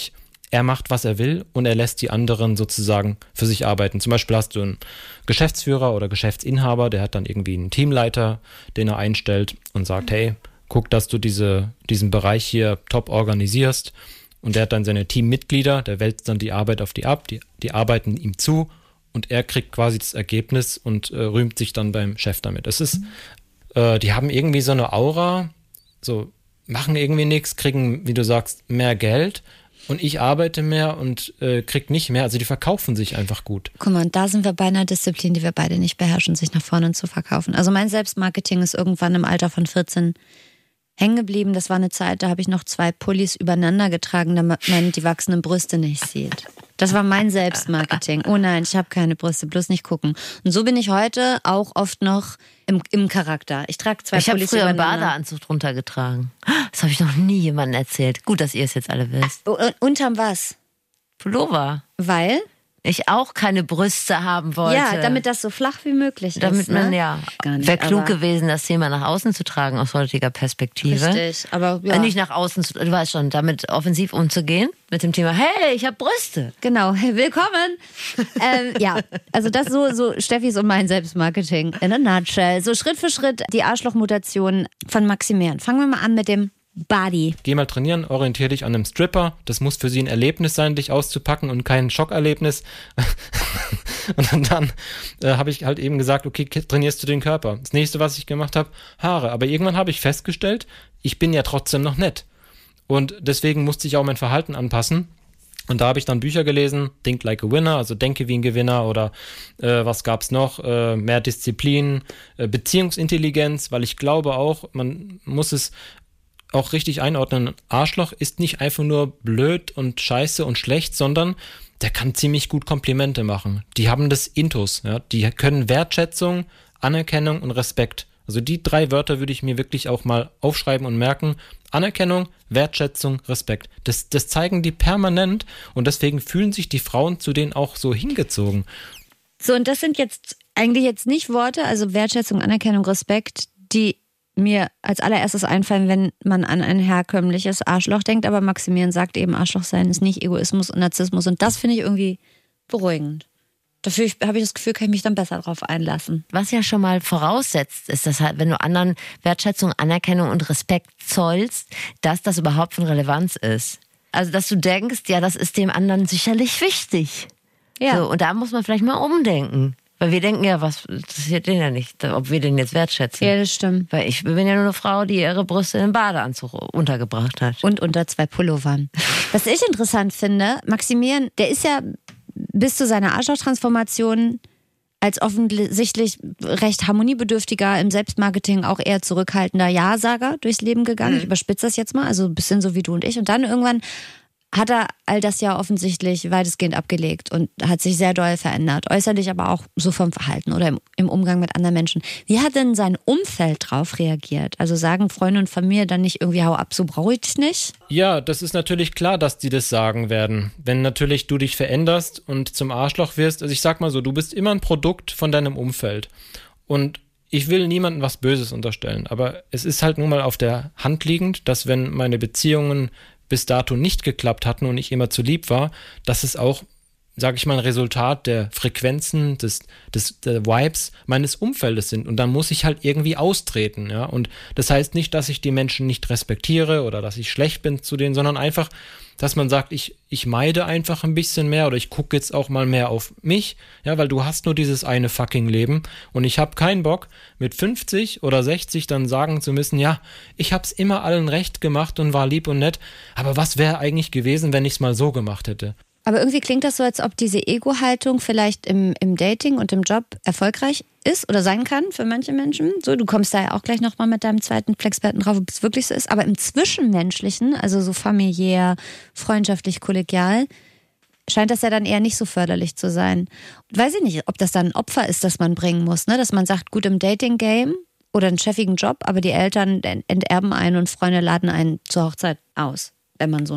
er macht, was er will und er lässt die anderen sozusagen für sich arbeiten. Zum Beispiel hast du einen Geschäftsführer oder Geschäftsinhaber, der hat dann irgendwie einen Teamleiter, den er einstellt und sagt, hey, guck, dass du diese, diesen Bereich hier top organisierst. Und der hat dann seine Teammitglieder, der wälzt dann die Arbeit auf die ab, die, die arbeiten ihm zu und er kriegt quasi das Ergebnis und äh, rühmt sich dann beim Chef damit. Es ist, äh, die haben irgendwie so eine Aura, so machen irgendwie nichts, kriegen, wie du sagst, mehr Geld und ich arbeite mehr und äh, krieg nicht mehr. Also die verkaufen sich einfach gut. Guck mal, und da sind wir bei einer Disziplin, die wir beide nicht beherrschen, sich nach vorne zu verkaufen. Also mein Selbstmarketing ist irgendwann im Alter von vierzehn hängen geblieben. Das war eine Zeit, da habe ich noch zwei Pullis übereinander getragen, damit man die wachsenden Brüste nicht sieht. Das war mein Selbstmarketing. Oh nein, ich habe keine Brüste, bloß nicht gucken. Und so bin ich heute auch oft noch im, im Charakter. Ich trage zwei ich Pullis Ich habe früher einen übereinander. Badeanzug drunter getragen. Das habe ich noch nie jemandem erzählt. Gut, dass ihr es jetzt alle wisst. Oh, unterm was? Pullover. Weil? Ich auch keine Brüste haben wollte. Ja, damit das so flach wie möglich ist. Damit man, ne? ja, Gar nicht, wäre klug aber- gewesen, das Thema nach außen zu tragen aus heutiger Perspektive. Richtig, aber ja. Äh, Nicht nach außen, zu, du weißt schon, damit offensiv umzugehen, mit dem Thema, hey, ich habe Brüste. Genau, hey, willkommen. ähm, ja, also das so, so Steffis und mein Selbstmarketing in a nutshell. So Schritt für Schritt die Arschlochmutation von Maximilian. Fangen wir mal an mit dem Body. Geh mal trainieren, orientier dich an einem Stripper. Das muss für sie ein Erlebnis sein, dich auszupacken und kein Schockerlebnis. Und dann äh, habe ich halt eben gesagt, okay, trainierst du den Körper. Das nächste, was ich gemacht habe, Haare. Aber irgendwann habe ich festgestellt, ich bin ja trotzdem noch nett. Und deswegen musste ich auch mein Verhalten anpassen. Und da habe ich dann Bücher gelesen, Think Like a Winner, also denke wie ein Gewinner oder äh, was gab's noch, äh, mehr Disziplin, äh, Beziehungsintelligenz, weil ich glaube auch, man muss es auch richtig einordnen. Ein Arschloch ist nicht einfach nur blöd und scheiße und schlecht, sondern der kann ziemlich gut Komplimente machen. Die haben das Intus, ja, die können Wertschätzung, Anerkennung und Respekt. Also die drei Wörter würde ich mir wirklich auch mal aufschreiben und merken. Anerkennung, Wertschätzung, Respekt. Das, das zeigen die permanent und deswegen fühlen sich die Frauen zu denen auch so hingezogen. So, und das sind jetzt eigentlich jetzt nicht Worte, also Wertschätzung, Anerkennung, Respekt, die mir als allererstes einfallen, wenn man an ein herkömmliches Arschloch denkt. Aber Maximilian sagt eben, Arschloch sein ist nicht Egoismus und Narzissmus. Und das finde ich irgendwie beruhigend. Dafür habe ich das Gefühl, kann ich mich dann besser drauf einlassen. Was ja schon mal voraussetzt, ist, dass halt, wenn du anderen Wertschätzung, Anerkennung und Respekt zollst, dass das überhaupt von Relevanz ist. Also, dass du denkst, ja, das ist dem anderen sicherlich wichtig. Ja. So, und da muss man vielleicht mal umdenken. Weil wir denken ja, was interessiert den ja nicht, ob wir den jetzt wertschätzen. Ja, das stimmt. Weil ich bin ja nur eine Frau, die ihre Brüste in einem Badeanzug untergebracht hat. Und unter zwei Pullovern. Was ich interessant finde, Maximilian, der ist ja bis zu seiner Arschloch-Transformation als offensichtlich recht harmoniebedürftiger, im Selbstmarketing auch eher zurückhaltender Ja-Sager durchs Leben gegangen. Mhm. Ich überspitze das jetzt mal, also ein bisschen so wie du und ich. Und dann irgendwann hat er all das ja offensichtlich weitestgehend abgelegt und hat sich sehr doll verändert. Äußerlich, aber auch so vom Verhalten oder im, im Umgang mit anderen Menschen. Wie hat denn sein Umfeld drauf reagiert? Also sagen Freunde und Familie dann nicht irgendwie, hau ab, so brauche ich dich nicht? Ja, das ist natürlich klar, dass die das sagen werden. Wenn natürlich du dich veränderst und zum Arschloch wirst, also ich sag mal so, du bist immer ein Produkt von deinem Umfeld. Und ich will niemandem was Böses unterstellen, aber es ist halt nun mal auf der Hand liegend, dass wenn meine Beziehungen bis dato nicht geklappt hatten und ich immer zu lieb war, dass es auch, sage ich mal, ein Resultat der Frequenzen, des, des der Vibes meines Umfeldes sind. Und dann muss ich halt irgendwie austreten, ja. Und das heißt nicht, dass ich die Menschen nicht respektiere oder dass ich schlecht bin zu denen, sondern einfach, dass man sagt, ich, ich meide einfach ein bisschen mehr oder ich gucke jetzt auch mal mehr auf mich, ja, weil du hast nur dieses eine fucking Leben und ich habe keinen Bock, mit fünfzig oder sechzig dann sagen zu müssen, ja, ich hab's immer allen recht gemacht und war lieb und nett, aber was wäre eigentlich gewesen, wenn ich's mal so gemacht hätte? Aber irgendwie klingt das so, als ob diese Ego-Haltung vielleicht im, im Dating und im Job erfolgreich ist oder sein kann für manche Menschen. So, du kommst da ja auch gleich nochmal mit deinem zweiten Flexperten drauf, ob es wirklich so ist. Aber im Zwischenmenschlichen, also so familiär, freundschaftlich, kollegial, scheint das ja dann eher nicht so förderlich zu sein. Weiß ich nicht, ob das dann ein Opfer ist, das man bringen muss, ne? Dass man sagt, gut, im Dating-Game oder einen chefigen Job, aber die Eltern enterben einen und Freunde laden einen zur Hochzeit aus, wenn man so eine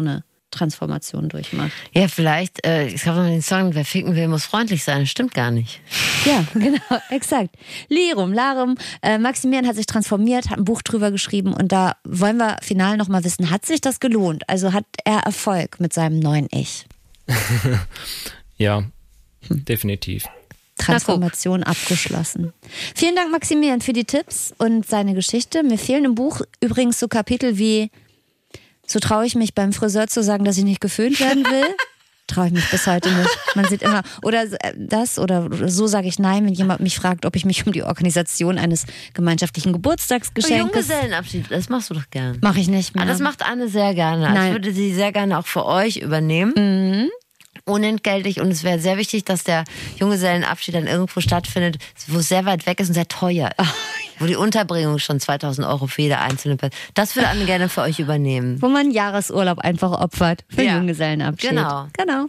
Transformation durchmacht. Ja, vielleicht, äh, ich habe mal den Song, wer ficken will, muss freundlich sein. Das stimmt gar nicht. Ja, genau, exakt. Lirum, Larum, äh, Maximilian hat sich transformiert, hat ein Buch drüber geschrieben und da wollen wir final nochmal wissen, hat sich das gelohnt? Also hat er Erfolg mit seinem neuen Ich? Ja, hm. definitiv. Transformation abgeschlossen. Vielen Dank, Maximilian, für die Tipps und seine Geschichte. Mir fehlen im Buch übrigens so Kapitel wie so traue ich mich beim Friseur zu sagen, dass ich nicht geföhnt werden will. Traue ich mich bis heute nicht. Man sieht immer, oder das, oder so sage ich nein, wenn jemand mich fragt, ob ich mich um die Organisation eines gemeinschaftlichen Geburtstagsgeschenkes... Junggesellenabschied, das machst du doch gern. Mache ich nicht mehr. Ah, das macht Anne sehr gerne. Also ich würde sie sehr gerne auch für euch übernehmen. Mhm. Unentgeltlich, und es wäre sehr wichtig, dass der Junggesellenabschied dann irgendwo stattfindet, wo es sehr weit weg ist und sehr teuer ist. Wo die Unterbringung schon zweitausend Euro für jede einzelne Person. Das würde Anne gerne für euch übernehmen. Wo man einen Jahresurlaub einfach opfert für ja. Junggesellenabschied. Genau. Genau.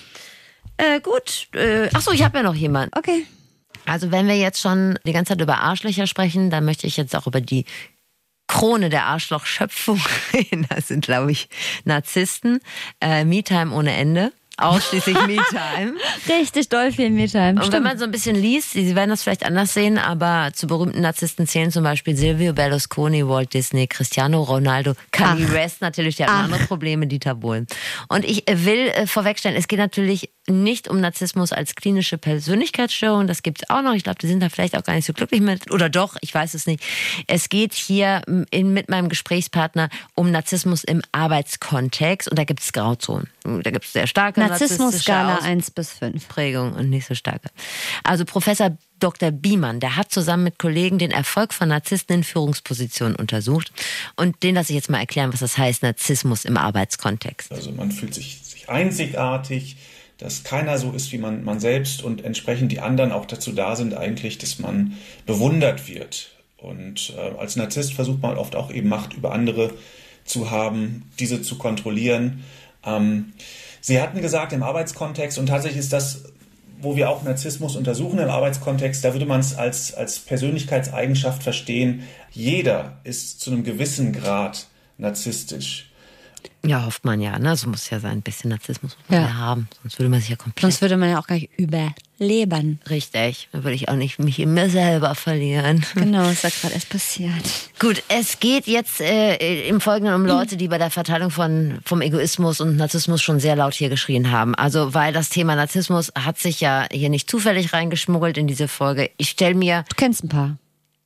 Äh, gut. Äh, Achso, ich habe ja noch jemanden. Okay. Also wenn wir jetzt schon die ganze Zeit über Arschlöcher sprechen, dann möchte ich jetzt auch über die Krone der Arschlochschöpfung reden. Das sind, glaube ich, Narzissten. Äh, Me-Time ohne Ende. Ausschließlich Me-Time. Richtig doll viel Me-Time. Und Stimmt. wenn man so ein bisschen liest, Sie werden das vielleicht anders sehen, aber zu berühmten Narzissten zählen zum Beispiel Silvio Berlusconi, Walt Disney, Cristiano Ronaldo, Kanye West natürlich, der hat andere Probleme, Dieter Bohlen. Und ich will äh, vorwegstellen, es geht natürlich nicht um Narzissmus als klinische Persönlichkeitsstörung, das gibt es auch noch. Ich glaube, die sind da vielleicht auch gar nicht so glücklich mit, oder doch, ich weiß es nicht. Es geht hier in, mit meinem Gesprächspartner um Narzissmus im Arbeitskontext und da gibt es Grauzonen. Da gibt es sehr starke Narzissmus-Skala eins bis fünf. Prägung und nicht so starke. Also Professor Doktor Biemann, der hat zusammen mit Kollegen den Erfolg von Narzissten in Führungspositionen untersucht. Und den lasse ich jetzt mal erklären, was das heißt, Narzissmus im Arbeitskontext. Also man fühlt sich, sich einzigartig, dass keiner so ist wie man, man selbst und entsprechend die anderen auch dazu da sind eigentlich, dass man bewundert wird. Und äh, als Narzisst versucht man oft auch eben Macht über andere zu haben, diese zu kontrollieren. Ähm, Sie hatten gesagt, im Arbeitskontext, und tatsächlich ist das, wo wir auch Narzissmus untersuchen im Arbeitskontext, da würde man es als, als Persönlichkeitseigenschaft verstehen, jeder ist zu einem gewissen Grad narzisstisch. Ja, hofft man ja, ne? So muss ja sein, ein bisschen Narzissmus muss man Ja. ja haben, sonst würde man sich ja komplett... Sonst würde man ja auch gar nicht überleben. Richtig, dann würde ich auch nicht mich in mir selber verlieren. Genau, ist da gerade erst passiert. Gut, es geht jetzt äh, im Folgenden um Leute, die bei der Verteilung von, vom Egoismus und Narzissmus schon sehr laut hier geschrien haben. Also, weil das Thema Narzissmus hat sich ja hier nicht zufällig reingeschmuggelt in diese Folge. Ich stelle mir... Du kennst ein paar.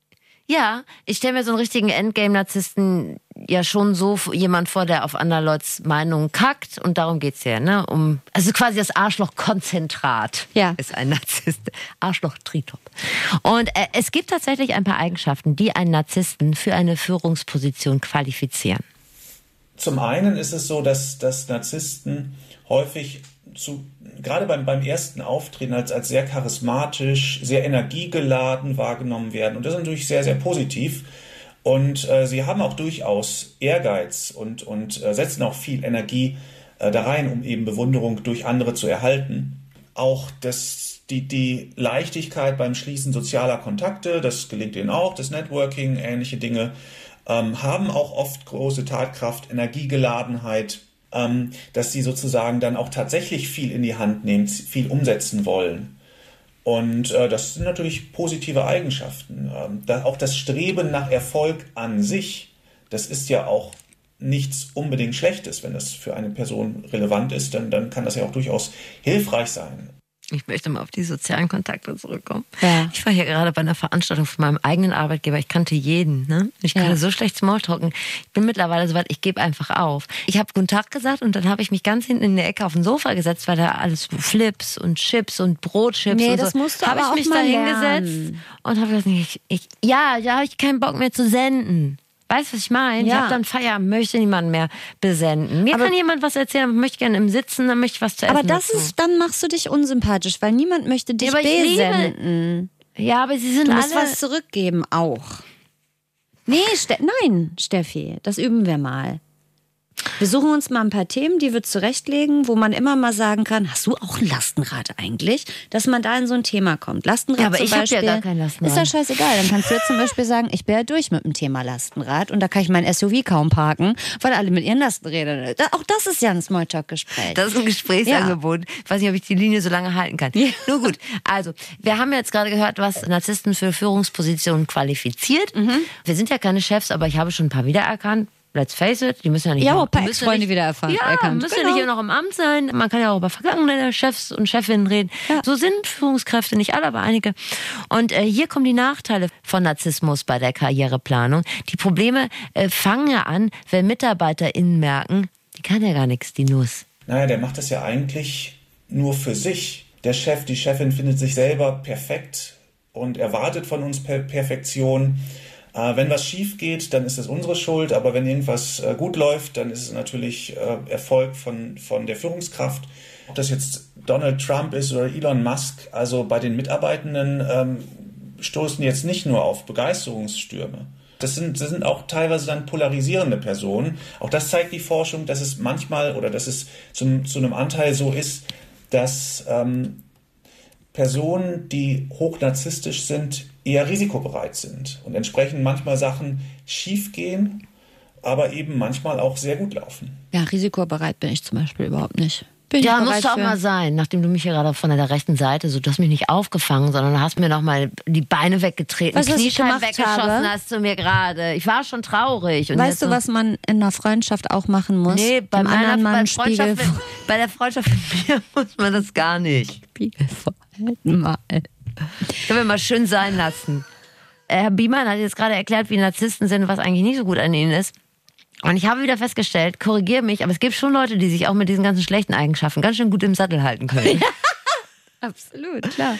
Ja, ich stelle mir so einen richtigen Endgame-Narzissten ja schon so jemand vor, der auf andere Leute's Meinungen kackt. Und darum geht's ja, ne? Um, also quasi das Arschloch-Konzentrat Ja. ist ein Narzisst. Arschloch-Tritop. Und äh, es gibt tatsächlich ein paar Eigenschaften, die einen Narzissten für eine Führungsposition qualifizieren. Zum einen ist es so, dass, dass Narzissten häufig zu, gerade beim, beim ersten Auftreten als, als sehr charismatisch, sehr energiegeladen wahrgenommen werden. Und das ist natürlich sehr, sehr positiv. Und äh, sie haben auch durchaus Ehrgeiz und, und äh, setzen auch viel Energie äh, da rein, um eben Bewunderung durch andere zu erhalten. Auch das, die, die Leichtigkeit beim Schließen sozialer Kontakte, das gelingt ihnen auch, das Networking, ähnliche Dinge, ähm, haben auch oft große Tatkraft, Energiegeladenheit, ähm, dass sie sozusagen dann auch tatsächlich viel in die Hand nehmen, viel umsetzen wollen. Und äh, das sind natürlich positive Eigenschaften. Ähm, da, auch das Streben nach Erfolg an sich, das ist ja auch nichts unbedingt Schlechtes. Wenn das für eine Person relevant ist, dann, dann kann das ja auch durchaus hilfreich sein. Ich möchte mal auf die sozialen Kontakte zurückkommen. Ja. Ich war hier gerade bei einer Veranstaltung von meinem eigenen Arbeitgeber. Ich kannte jeden. Ne? Ich kann Ja. so schlecht Smalltalken. Ich bin mittlerweile so weit, ich gebe einfach auf. Ich habe Guten Tag gesagt und dann habe ich mich ganz hinten in der Ecke auf den Sofa gesetzt, weil da alles Flips und Chips und Brotchips Nee, und so. das musst du Habe aber ich mich auch da mal hingesetzt lernen. und habe gesagt, ich, ich, ja, da habe ich keinen Bock mehr zu senden. Weißt du, was ich meine? Ja. Ich habe dann Feierabend, möchte niemanden mehr besenden. Mir Aber- kann jemand was erzählen, aber möchte gerne im Sitzen, dann möchte ich was zu essen Aber das dazu. ist, dann machst du dich unsympathisch, weil niemand möchte dich Ja, aber ich liebe- besenden. Ja, aber sie sind Du musst alle... was zurückgeben auch. Nee, Ste nein, Steffi, das üben wir mal. Wir suchen uns mal ein paar Themen, die wir zurechtlegen, wo man immer mal sagen kann, hast du auch ein Lastenrad eigentlich? Dass man da in so ein Thema kommt. Lastenrad Ja, aber zum ich habe Beispiel. ja gar kein Lastenrad. Ist ja scheißegal. Dann kannst du jetzt zum Beispiel sagen, ich bin ja durch mit dem Thema Lastenrad und da kann ich mein S U V kaum parken, weil alle mit ihren Lastenrädern. Da, auch das ist ja ein Smalltalk-Gespräch. Das ist ein Gesprächsangebot. Ich weiß nicht, ob ich die Linie so lange halten kann. Ja. Nur gut. Also, wir haben jetzt gerade gehört, was Narzissten für Führungspositionen qualifiziert. Mhm. Wir sind ja keine Chefs, aber ich habe schon ein paar wiedererkannt. Let's face it, die müssen ja nicht... Ja, noch, auch ein paar die müssen Ex-Freunde nicht- wieder erfahren. Ja, erkannt. müssen Genau. ja nicht noch im Amt sein. Man kann ja auch über vergangene Chefs und Chefinnen reden. Ja. So sind Führungskräfte, nicht alle, aber einige. Und äh, hier kommen die Nachteile von Narzissmus bei der Karriereplanung. Die Probleme äh, fangen ja an, wenn MitarbeiterInnen merken, die kann ja gar nichts, die Nuss. Naja, der macht das ja eigentlich nur für sich. Der Chef, die Chefin findet sich selber perfekt und erwartet von uns per- Perfektion. Äh, wenn was schief geht, dann ist es unsere Schuld, aber wenn irgendwas äh, gut läuft, dann ist es natürlich äh, Erfolg von, von der Führungskraft. Ob das jetzt Donald Trump ist oder Elon Musk, also bei den Mitarbeitenden ähm, stoßen jetzt nicht nur auf Begeisterungsstürme. Das sind, das sind auch teilweise dann polarisierende Personen. Auch das zeigt die Forschung, dass es manchmal oder dass es zum, zu einem Anteil so ist, dass ähm, Personen, die hochnarzisstisch sind, eher risikobereit sind und entsprechend manchmal Sachen schief gehen, aber eben manchmal auch sehr gut laufen. Ja, risikobereit bin ich zum Beispiel überhaupt nicht. Bin ich Ja, bereit musst du auch für- mal sein, nachdem du mich hier gerade von der rechten Seite, so, du hast mich nicht aufgefangen, sondern hast mir noch mal die Beine weggetreten, Weißt du, was ich Kniescheiben gemacht weggeschossen habe? hast du mir gerade. Ich war schon traurig. Und Weißt jetzt du, so- was man in einer Freundschaft auch machen muss? Nee, bei, Dem meiner, anderen Mann bei, einen Spiegel, Freundschaft mit, bei der Freundschaft mit mir muss man das gar nicht. Spiegel vorhalten mal. Können wir mal schön sein lassen. Äh, Herr Biemann hat jetzt gerade erklärt, wie Narzissten sind, was eigentlich nicht so gut an ihnen ist. Und ich habe wieder festgestellt, korrigiere mich, aber es gibt schon Leute, die sich auch mit diesen ganzen schlechten Eigenschaften ganz schön gut im Sattel halten können. Absolut, klar.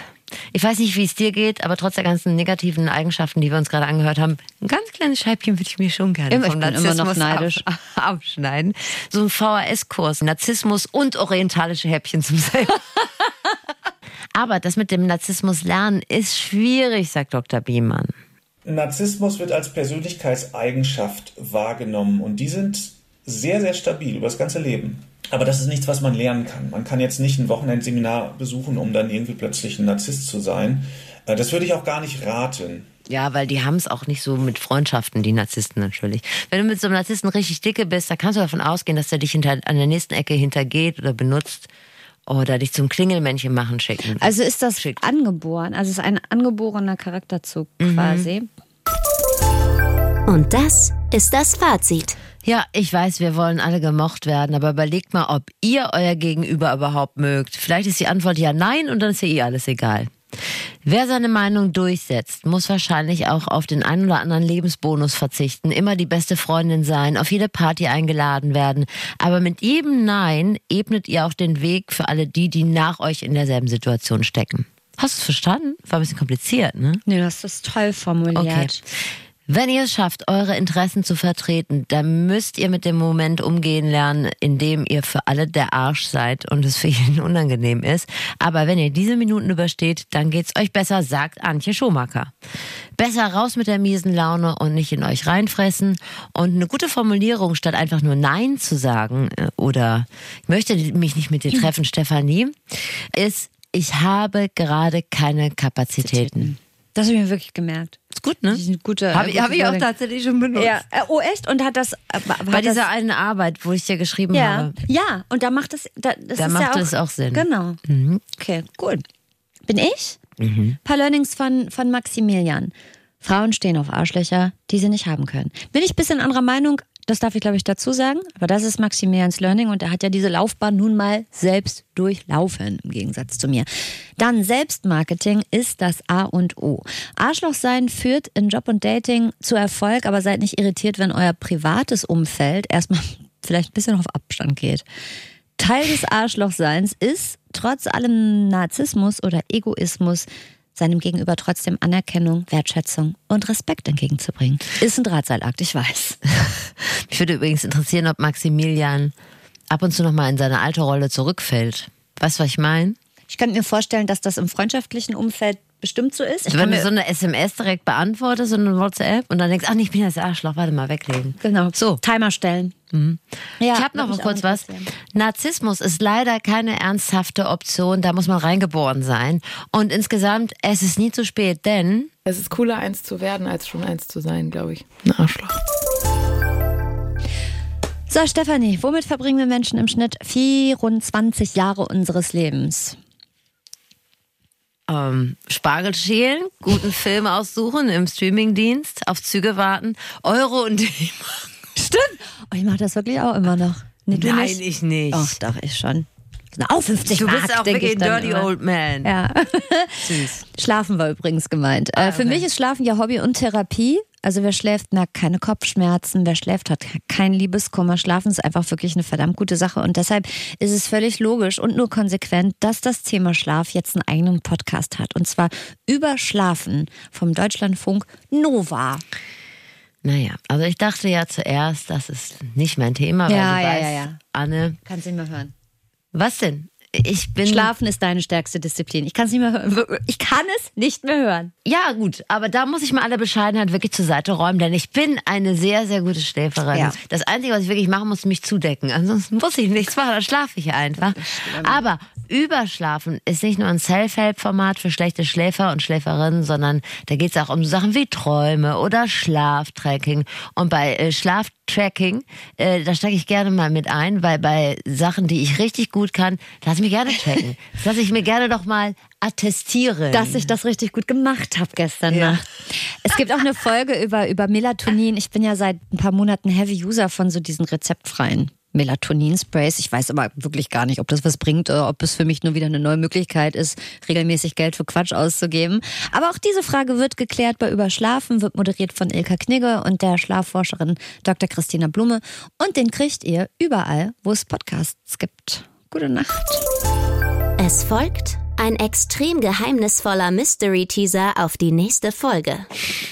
Ich weiß nicht, wie es dir geht, aber trotz der ganzen negativen Eigenschaften, die wir uns gerade angehört haben, ein ganz kleines Scheibchen würde ich mir schon gerne Immer, vom ich bin immer Narzissmus noch neidisch. ab- abschneiden. So ein V H S-Kurs, Narzissmus und orientalische Häppchen zum selber. Aber das mit dem Narzissmus lernen ist schwierig, sagt Doktor Biemann. Narzissmus wird als Persönlichkeitseigenschaft wahrgenommen und die sind sehr, sehr stabil über das ganze Leben. Aber das ist nichts, was man lernen kann. Man kann jetzt nicht ein Wochenendseminar besuchen, um dann irgendwie plötzlich ein Narzisst zu sein. Äh, Das würde ich auch gar nicht raten. Ja, weil die haben es auch nicht so mit Freundschaften, die Narzissten natürlich. Wenn du mit so einem Narzissten richtig dicke bist, da kannst du davon ausgehen, dass der dich hinter, an der nächsten Ecke hintergeht oder benutzt oder dich zum Klingelmännchen machen schicken. Also ist das Schickt. angeboren, also ist ein angeborener Charakterzug quasi. Und das ist das Fazit. Ja, ich weiß, wir wollen alle gemocht werden, aber überlegt mal, ob ihr euer Gegenüber überhaupt mögt. Vielleicht ist die Antwort ja nein und dann ist ja eh alles egal. Wer seine Meinung durchsetzt, muss wahrscheinlich auch auf den einen oder anderen Lebensbonus verzichten, immer die beste Freundin sein, auf jede Party eingeladen werden. Aber mit jedem Nein ebnet ihr auch den Weg für alle die, die nach euch in derselben Situation stecken. Hast du es verstanden? War ein bisschen kompliziert, ne? Nee, du hast das toll formuliert. Okay. Wenn ihr es schafft, eure Interessen zu vertreten, dann müsst ihr mit dem Moment umgehen lernen, in dem ihr für alle der Arsch seid und es für jeden unangenehm ist. Aber wenn ihr diese Minuten übersteht, dann geht's euch besser, sagt Antje Schomacker. Besser raus mit der miesen Laune und nicht in euch reinfressen. Und eine gute Formulierung, statt einfach nur Nein zu sagen äh, oder ich möchte mich nicht mit dir treffen, Stefanie, ist, ich habe gerade keine Kapazitäten. Das habe ich mir wirklich gemerkt. Ist gut, ne? Die sind gute, Habe gute hab ich auch Wording. tatsächlich schon benutzt. Ja, äh, oh echt? Und hat das... Äh, hat Bei dieser das, einen Arbeit, wo ich dir geschrieben ja, habe. ja, und da macht es... Da, das Da ist macht ja auch, es auch Sinn. Genau. Mhm. Okay, gut. Bin ich? Mhm. Ein paar Learnings von, von Maximilian. Frauen stehen auf Arschlöcher, die sie nicht haben können. Bin ich ein bisschen anderer Meinung, das darf ich glaube ich dazu sagen, aber das ist Maximilians Learning und er hat ja diese Laufbahn nun mal selbst durchlaufen, im Gegensatz zu mir. Dann Selbstmarketing ist das A und O. Arschloch sein führt in Job und Dating zu Erfolg, aber seid nicht irritiert, wenn euer privates Umfeld erstmal vielleicht ein bisschen auf Abstand geht. Teil des Arschlochseins ist, trotz allem Narzissmus oder Egoismus, seinem Gegenüber trotzdem Anerkennung, Wertschätzung und Respekt entgegenzubringen. Ist ein Drahtseilakt, ich weiß. Mich würde übrigens interessieren, ob Maximilian ab und zu noch mal in seine alte Rolle zurückfällt. Weißt du, was ich meine? Ich könnte mir vorstellen, dass das im freundschaftlichen Umfeld bestimmt so ist. Ich Wenn kann du mir so eine S M S direkt beantwortest, so eine WhatsApp und dann denkst, ach nee, ich bin das Arschloch, warte mal, weglegen. genau So. Timer stellen. Mhm. Ja, Ich habe noch würd mal mich kurz auch was. interessieren. Narzissmus ist leider keine ernsthafte Option, da muss man reingeboren sein. Und insgesamt, es ist nie zu spät, denn Es ist cooler, eins zu werden, als schon eins zu sein, glaube ich. Ein Arschloch. So, Stefanie, womit verbringen wir Menschen im Schnitt vierundzwanzig Jahre unseres Lebens? ähm, Spargel schälen, guten Film aussuchen im Streamingdienst, auf Züge warten, Euro und D-Mark. Stimmt. Oh, ich mache das wirklich auch immer noch. Nee, du Nein, nicht? ich nicht. Ach, doch, ich schon. Auch fünfzig Du Mark, bist auch denk wirklich ich ein dann dirty immer. old man. Ja. Süß. Schlafen war übrigens gemeint. Ah, äh, für okay. mich ist Schlafen ja Hobby und Therapie. Also wer schläft, merkt keine Kopfschmerzen. Wer schläft, hat kein Liebeskummer. Schlafen ist einfach wirklich eine verdammt gute Sache. Und deshalb ist es völlig logisch und nur konsequent, dass das Thema Schlaf jetzt einen eigenen Podcast hat. Und zwar über Schlafen vom Deutschlandfunk Nova. Naja, also ich dachte ja zuerst, das ist nicht mein Thema, weil Ja, du ja, weißt, ja, ja. Anne, Kannst nicht mehr hören. was denn? Ich bin Schlafen ist deine stärkste Disziplin. Ich kann es nicht mehr hören. Ich kann es nicht mehr hören. Ja, gut, aber da muss ich mal alle Bescheidenheit wirklich zur Seite räumen, denn ich bin eine sehr, sehr gute Schläferin. Ja. Das Einzige, was ich wirklich machen muss, ist mich zudecken. Ansonsten muss ich nichts machen, dann schlafe ich einfach. Aber Überschlafen ist nicht nur ein Self-Help-Format für schlechte Schläfer und Schläferinnen, sondern da geht es auch um Sachen wie Träume oder Schlaftracking. Und bei äh, Schlaftracking, äh, da steige ich gerne mal mit ein, weil bei Sachen, die ich richtig gut kann, lass ich mir gerne tracken. Das lasse ich mir gerne doch mal attestieren. Dass ich das richtig gut gemacht habe gestern Nacht. Es gibt auch eine Folge über, über Melatonin. Ich bin ja seit ein paar Monaten Heavy-User von so diesen rezeptfreien Melatonin-Sprays. Ich weiß aber wirklich gar nicht, ob das was bringt oder ob es für mich nur wieder eine neue Möglichkeit ist, regelmäßig Geld für Quatsch auszugeben. Aber auch diese Frage wird geklärt bei Überschlafen, wird moderiert von Ilka Knigge und der Schlafforscherin Doktor Christina Blume. Und den kriegt ihr überall, wo es Podcasts gibt. Gute Nacht. Es folgt ein extrem geheimnisvoller Mystery-Teaser auf die nächste Folge.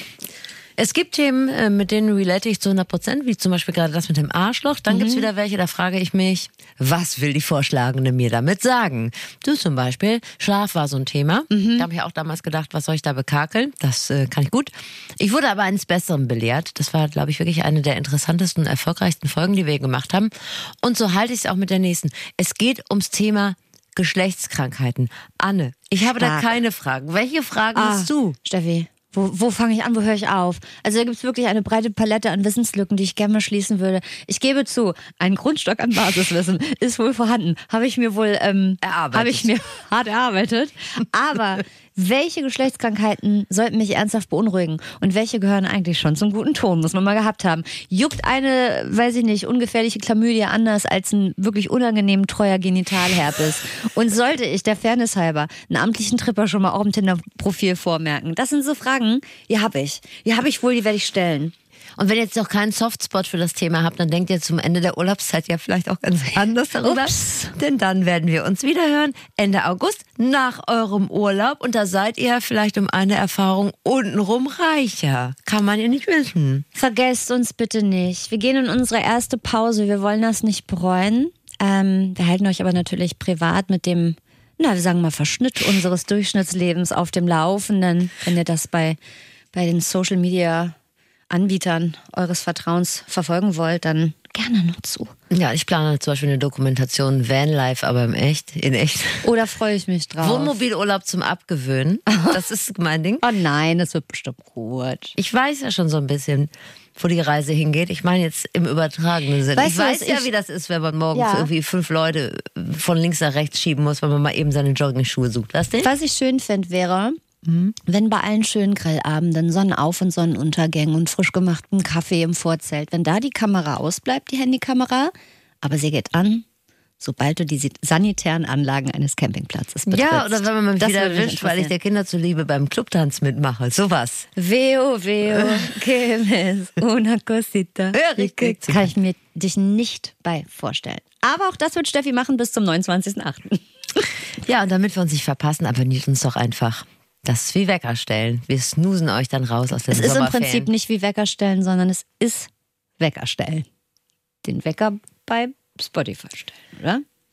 Es gibt Themen, äh, mit denen relate ich zu hundert Prozent, wie zum Beispiel gerade das mit dem Arschloch. Dann gibt's wieder welche, da frage ich mich, was will die Vorschlagende mir damit sagen? Du zum Beispiel, Schlaf war so ein Thema. Da habe ich auch damals gedacht, was soll ich da bekakeln? Das äh, kann ich gut. Ich wurde aber eines Besseren belehrt. Das war, glaube ich, wirklich eine der interessantesten und erfolgreichsten Folgen, die wir gemacht haben. Und so halte ich es auch mit der nächsten. Es geht ums Thema Geschlechtskrankheiten. Anne, ich habe da Stark. keine Fragen. Welche Fragen Ah, hast du? Steffi, wo, wo fange ich an, wo höre ich auf? Also da gibt es wirklich eine breite Palette an Wissenslücken, die ich gerne mal schließen würde. Ich gebe zu, ein Grundstock an Basiswissen ist wohl vorhanden. Habe ich mir wohl ähm, Erarbeitet. Habe ich mir hart erarbeitet. Aber welche Geschlechtskrankheiten sollten mich ernsthaft beunruhigen? Und welche gehören eigentlich schon zum guten Ton, muss man mal gehabt haben. Juckt eine, weiß ich nicht, ungefährliche Chlamydia anders als ein wirklich unangenehm treuer Genitalherpes? Und sollte ich der Fairness halber einen amtlichen Tripper schon mal auch im Tinder-Profil vormerken? Das sind so Fragen, die habe ich. Die habe ich wohl, die werde ich stellen. Und wenn ihr jetzt noch keinen Softspot für das Thema habt, dann denkt ihr zum Ende der Urlaubszeit ja vielleicht auch ganz anders darüber. Ups. Denn dann werden wir uns wieder hören Ende August nach eurem Urlaub. Und da seid ihr vielleicht um eine Erfahrung untenrum reicher. Kann man ja nicht wissen. Vergesst uns bitte nicht. Wir gehen in unsere erste Pause. Wir wollen das nicht bereuen. Ähm, wir halten euch aber natürlich privat mit dem, na, wir sagen mal, Verschnitt unseres Durchschnittslebens auf dem Laufenden. Wenn ihr das bei, bei den Social Media Anbietern eures Vertrauens verfolgen wollt, dann gerne noch zu. Ja, ich plane zum Beispiel eine Dokumentation Vanlife, aber im Echt, in echt. Oder freue ich mich drauf? Wohnmobilurlaub zum Abgewöhnen. Das ist mein Ding. Oh nein, das wird bestimmt gut. Ich weiß ja schon so ein bisschen, wo die Reise hingeht. Ich meine jetzt im übertragenen Sinne. Weißt ich du, weiß was ja, ich- wie das ist, wenn man morgens Ja. irgendwie fünf Leute von links nach rechts schieben muss, weil man mal eben seine Joggingschuhe sucht. Weißt du? Was ich schön fände, wäre, wenn bei allen schönen Grillabenden, Sonnenauf- und Sonnenuntergängen und frisch gemachten Kaffee im Vorzelt, wenn da die Kamera ausbleibt, die Handykamera, aber sie geht an, sobald du die sanitären Anlagen eines Campingplatzes betrittst. Ja, oder wenn man mich Das wieder würde mich erwischt, weil ich der interessieren. Kinder zuliebe beim Clubtanz mitmache. Sowas. Veo, veo, que ves una cosita. Ja, richtig. Kann ich mir dich nicht bei vorstellen. Aber auch das wird Steffi machen bis zum neunundzwanzigsten achten Ja, und damit wir uns nicht verpassen, abonniert uns doch einfach. Das ist wie Wecker stellen. Wir snoosen euch dann raus aus den Es ist im Sommerferien. Prinzip nicht wie Wecker stellen, sondern es ist Wecker stellen. Den Wecker bei Spotify stellen, oder?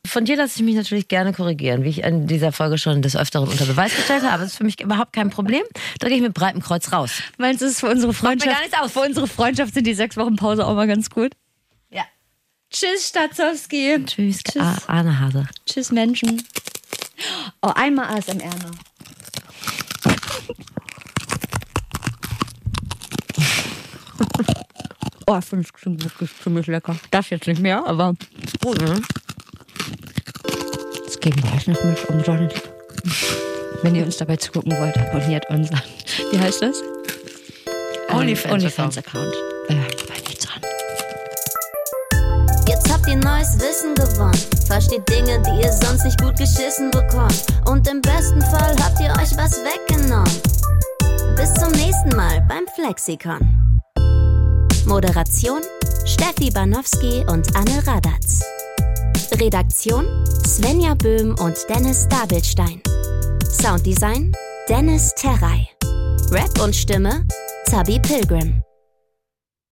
Von dir lasse ich mich natürlich gerne korrigieren, wie ich in dieser Folge schon des Öfteren unter Beweis gestellt habe. Aber das ist für mich überhaupt kein Problem. Da gehe ich mit breitem Kreuz raus. Meinst du, es ist für unsere Freundschaft? Macht mir gar nichts aus. Für unsere Freundschaft sind die sechs Wochen Pause auch mal ganz gut. Ja. Tschüss, Statzowski. Tschüss, Tschüss. Ah, Arne Hase. Tschüss, Menschen. Oh, einmal A S M R noch. Oh, ich finde es wirklich ziemlich lecker. Das jetzt nicht mehr, aber gut, ne? Das geben wir euch noch mit umsonst. Wenn ihr uns dabei zugucken wollt, abonniert unseren. Wie heißt das? OnlyFans-Account. OnlyFans-Account. Ja, bei nichts an. Jetzt habt ihr neues Wissen gewonnen. Versteht Dinge, die ihr sonst nicht gut geschissen bekommt. Und im besten Fall habt ihr euch was weggenommen. Bis zum nächsten Mal beim Flexikon. Moderation Steffi Banowski und Anne Radatz. Redaktion Svenja Böhm und Dennis Dabelstein. Sounddesign Dennis Terrey. Rap und Stimme Zabi Pilgrim.